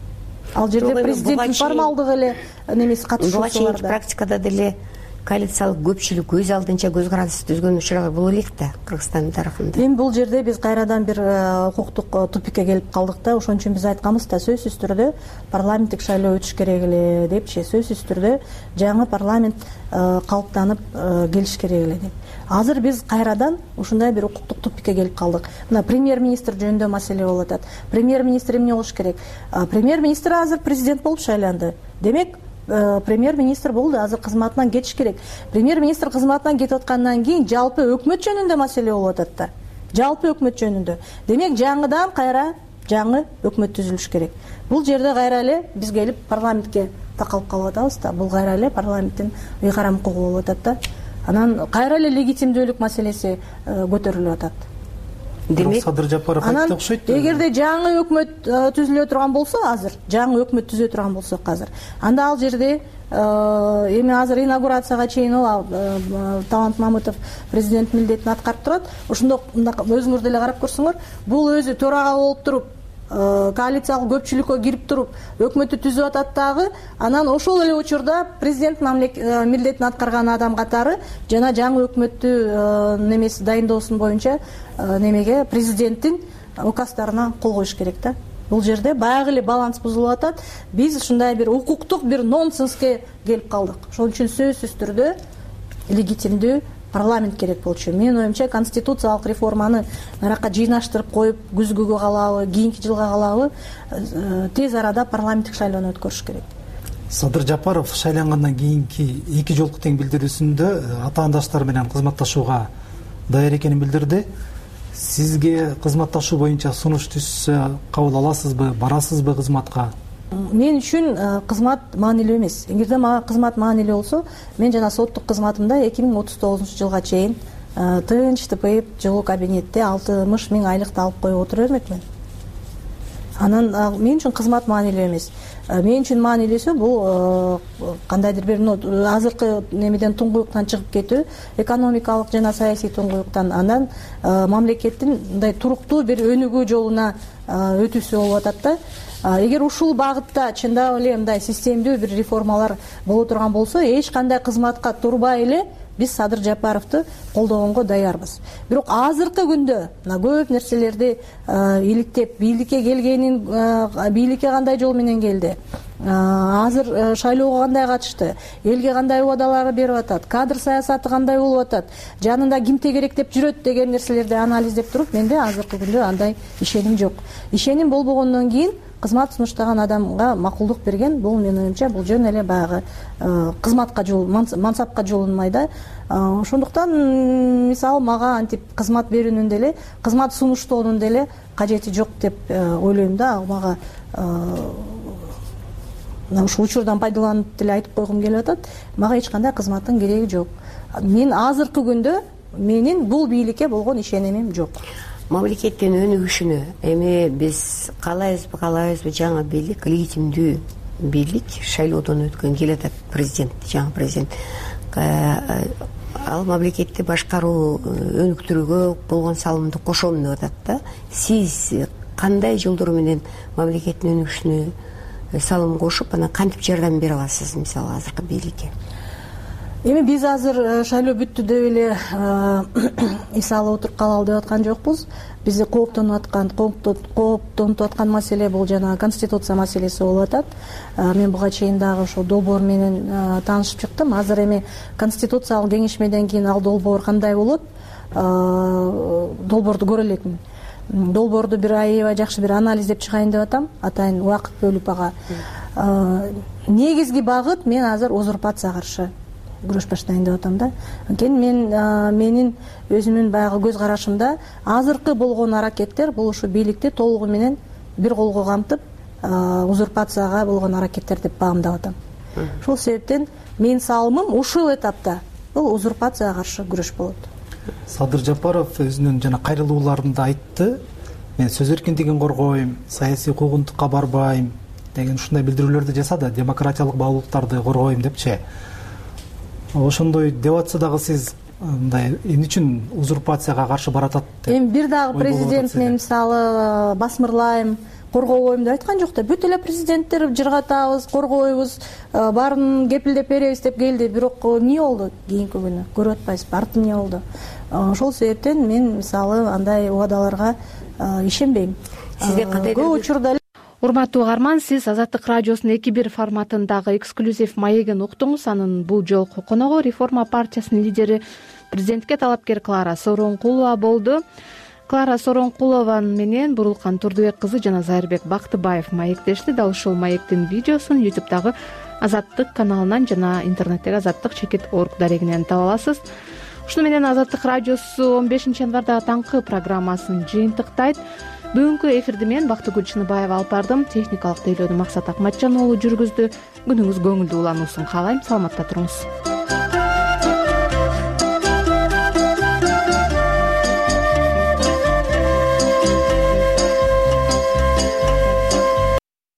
Ал жерде президенттин формалдык эле немеси катышуусуларда. Практикада деле коалициялык көпчүлүк өз алдынча көз каранды түзгөн учурлар боло элек да Кыргызстандын тарапында. Эми бул жерде биз кайрадан бир укуктук тупикке келип калдык да. Ошон үчүн биз айтканбыз да, сөзсүз түрдө парламенттик шайлоо өтүш керек эле депчи, сөзсүз түрдө жаңы парламент калыптанып келиш керек эле деп. Азыр биз кайрадан ушундай бир укуктук тупикке келип калдык. Мына премьер-министр жөнүндө маселе болуп атат. Премьер-министр эмне болуш керек? Премьер-министр азыр президент болуп шайланды. Демек премьер-министр болду, азыр кызматынан кетиш керек. Премьер-министр кызматынан кетип аткандан кийин жалпы өкмөт жөнүндө маселе болуп атат да. Жалпы өкмөт жөнүндө. Демек жаңыдан кайра жаңы өкмөт түзүлүш керек. Бул жерде кайра эле биз келип парламентке такалып калып атабыз да. Бул кайра эле парламенттин ыйгарым укугу болуп атат да. Анан кайра эле легитимдүүлүк маселеси көтөрүлүп атат. Демек Садыр Жапаров айтты окшойт. Эгерде жаңы өкмөт түзүлө турган болсо, азыр жаңы өкмөт түзө турган болсок азыр, анда ал жерде эми азыр инаугурацияга чейин Талант Мамытов президент милдетин аткарып турат. Ошондо өзүңөр деле карап көрсөңөр, бул өзү төрага болуп туруп, коалициялык көпчүлүккө кирип туруп өкмөттү түзүп атат дагы. Анан ошол эле учурда президент милдетин аткарган адам катары жана жаңы өкмөттү немеси дайындоосун боюнча немеге президенттин указдарына кол коюш керек да. Бул жерде баягы эле баланс бузулуп атат. Биз ушундай бир укуктук бир нонсенске келип калдык. Ошон үчүн сөзсүз түрдө легитимдүү парламент керек болчу. Менин оюмча конституциялык реформаны наракка жыйнаштырып коюп, күзгүгө калабы, кийинки жылга калабы, тез арада парламенттик шайлоону өткөрүш керек. Садыр Жапаров шайлангандан кийинки 2 жолку тең билдирүүсүндө атаандаштар менен кызматташууга даяр экенин билдирди. Сизге кызматташуу боюнча сунуш түшсө кабыл аласызбы, барасызбы кызматка? Мен үчүн кызмат маанилүү эмес. Эгерде мага кызмат маанилүү болсо, мен жана соттук кызматымда 2039-жылга чейин тынч тыпайып жылуу кабинетте 60 000 айлыкты алып коюп отура бермекмин. Анан мен үчүн кызмат маанилүү эмес. Мен үчүн маанилүүсү бул кандайдыр бир азыркы немеден туңгуюктан чыгып кетүү, экономикалык жана саясий туңгуюктан, анан мамлекеттин мындай туруктуу бир өнүгүү жолуна өтүүсү болуп атат да. Эгер ушул багытта чындап эле мындай системдүү бир реформалар боло турган болсо, эч кандай кызматка турбай эле биз Садыр Жапаровду колдогонго даярбыз. Бирок азыркы күндө көп нерселерди иликтеп, бийликке келгенин, бийликке кандай жол менен келди, азыр шайлоого кандай катышты, элге кандай убадалар берип атат, кадр саясаты кандай болуп атат, жанында ким тегерек деп жүрөт деген нерселерди анализдеп туруп, менде азыркы күндө андай ишеним жок. Ишеним болбогондон кийин кызмат сунуштаган адамга макулдук берген, бул менин оюмча бул жөн эле баягы кызматка мансапка жолунмай да. Ошондуктан мисалы мага антип кызмат берүүнүн деле, кызмат сунуштоонун деле кажети жок деп ойлойм да. Мага ушул учурдан пайдаланып деле айтып койгум келип атат. Мага эч кандай кызматтын кереги жок. Мен азыркы күндө менин бул бийликке болгон ишенимим жок. Мамлекеттин өнүгүшүнө эми биз каалайбызбы жаңы бийлик, легитимдүү бийлик, шайлоодон өткөн келатат президент, жаңы президент. Ал мамлекетти башкаруу, өнүктүрүүгө болгон салымды кошом деп атат да. Сиз кандай жолдор менен мамлекеттин өнүгүшүнө салым кошуп анан кантип жардам бере аласыз мисалы азыркы бийликке? Эми биз азыр шайлоо бүттү деп эле эс алып отуруп калалы деп аткан жокпуз. Бизди кооптонуп аткан маселе бул жана конституция маселеси болуп атат. Мен буга чейин дагы ошол долбоор менен таанышып чыктым. Азыр эми конституциялык кеңешмеден кийин ал долбоор кандай болот? Долбоорду көрө элекмин. Долбоорду бир аябай жакшы бир анализдеп чыгайын деп атам. Атайын убакыт бөлүп ага. Негизги багыт мен азыр узурпацияга каршы күрөш баштайын деп атам да. Анткени менин өзүмдүн баягы көз карашымда азыркы болгон аракеттер бул ушу бийликти толугу менен бир колго камтып узурпацияга болгон аракеттер деп баамдап атам. Ошол себептен менин салымым ушул этапта бул узурпацияга каршы күрөш болот. Садыр Жапаров өзүнүн жана кайрылууларында айтты, мен сөз эркиндигин коргойм, саясий куугунтукка барбайм деген ушундай билдирүүлөрдү жасады, демократиялык баалуулуктарды коргойм депчи. Ошондой деп атса дагы сиз мындай эмне үчүн узурпацияга каршы баратат деп? Эми бир дагы президент мен мисалы басмырлайм, коргобойм деп айткан жок да. Бүт эле президенттер жыргатабыз, коргойбуз, баарын кепилдеп беребиз деп келди. Бирок эмне болду? Кийинки күнү көрүп атпайсызбы, арты эмне болду? Ошол себептен мен мисалы андай убадаларга ишенбейм. Сизде кандай көп учурда Урматтуу угарман, сиз Азаттык радиосунун 2-1 форматындагы эксклюзив маегин уктуңуз. Анын бул жолку коногу Реформа партиясынын лидери, президентке талапкер Клара Сооронкулова болду. Клара Сооронкулова менен Бурулкан Турдубек кызы жана Зайырбек Бактыбаев маектешти. Дал ушул маектин видеосун YouTube'дагы Азаттык каналынан жана интернеттеги azattik.org дарегинен таба аласыз. Ушуну менен Азаттык радиосу 15 январдагы таңкы программасын жыйынтыктайт. Бүгүнкү эфирди мен Бактыгүл Чыныбаева алып бардым. Техникалык тейлөөдү Максат Акматжан уулу жүргүздү. Күнүңүз көңүлдүү улануусун каалайм. Саламатта туруңуз.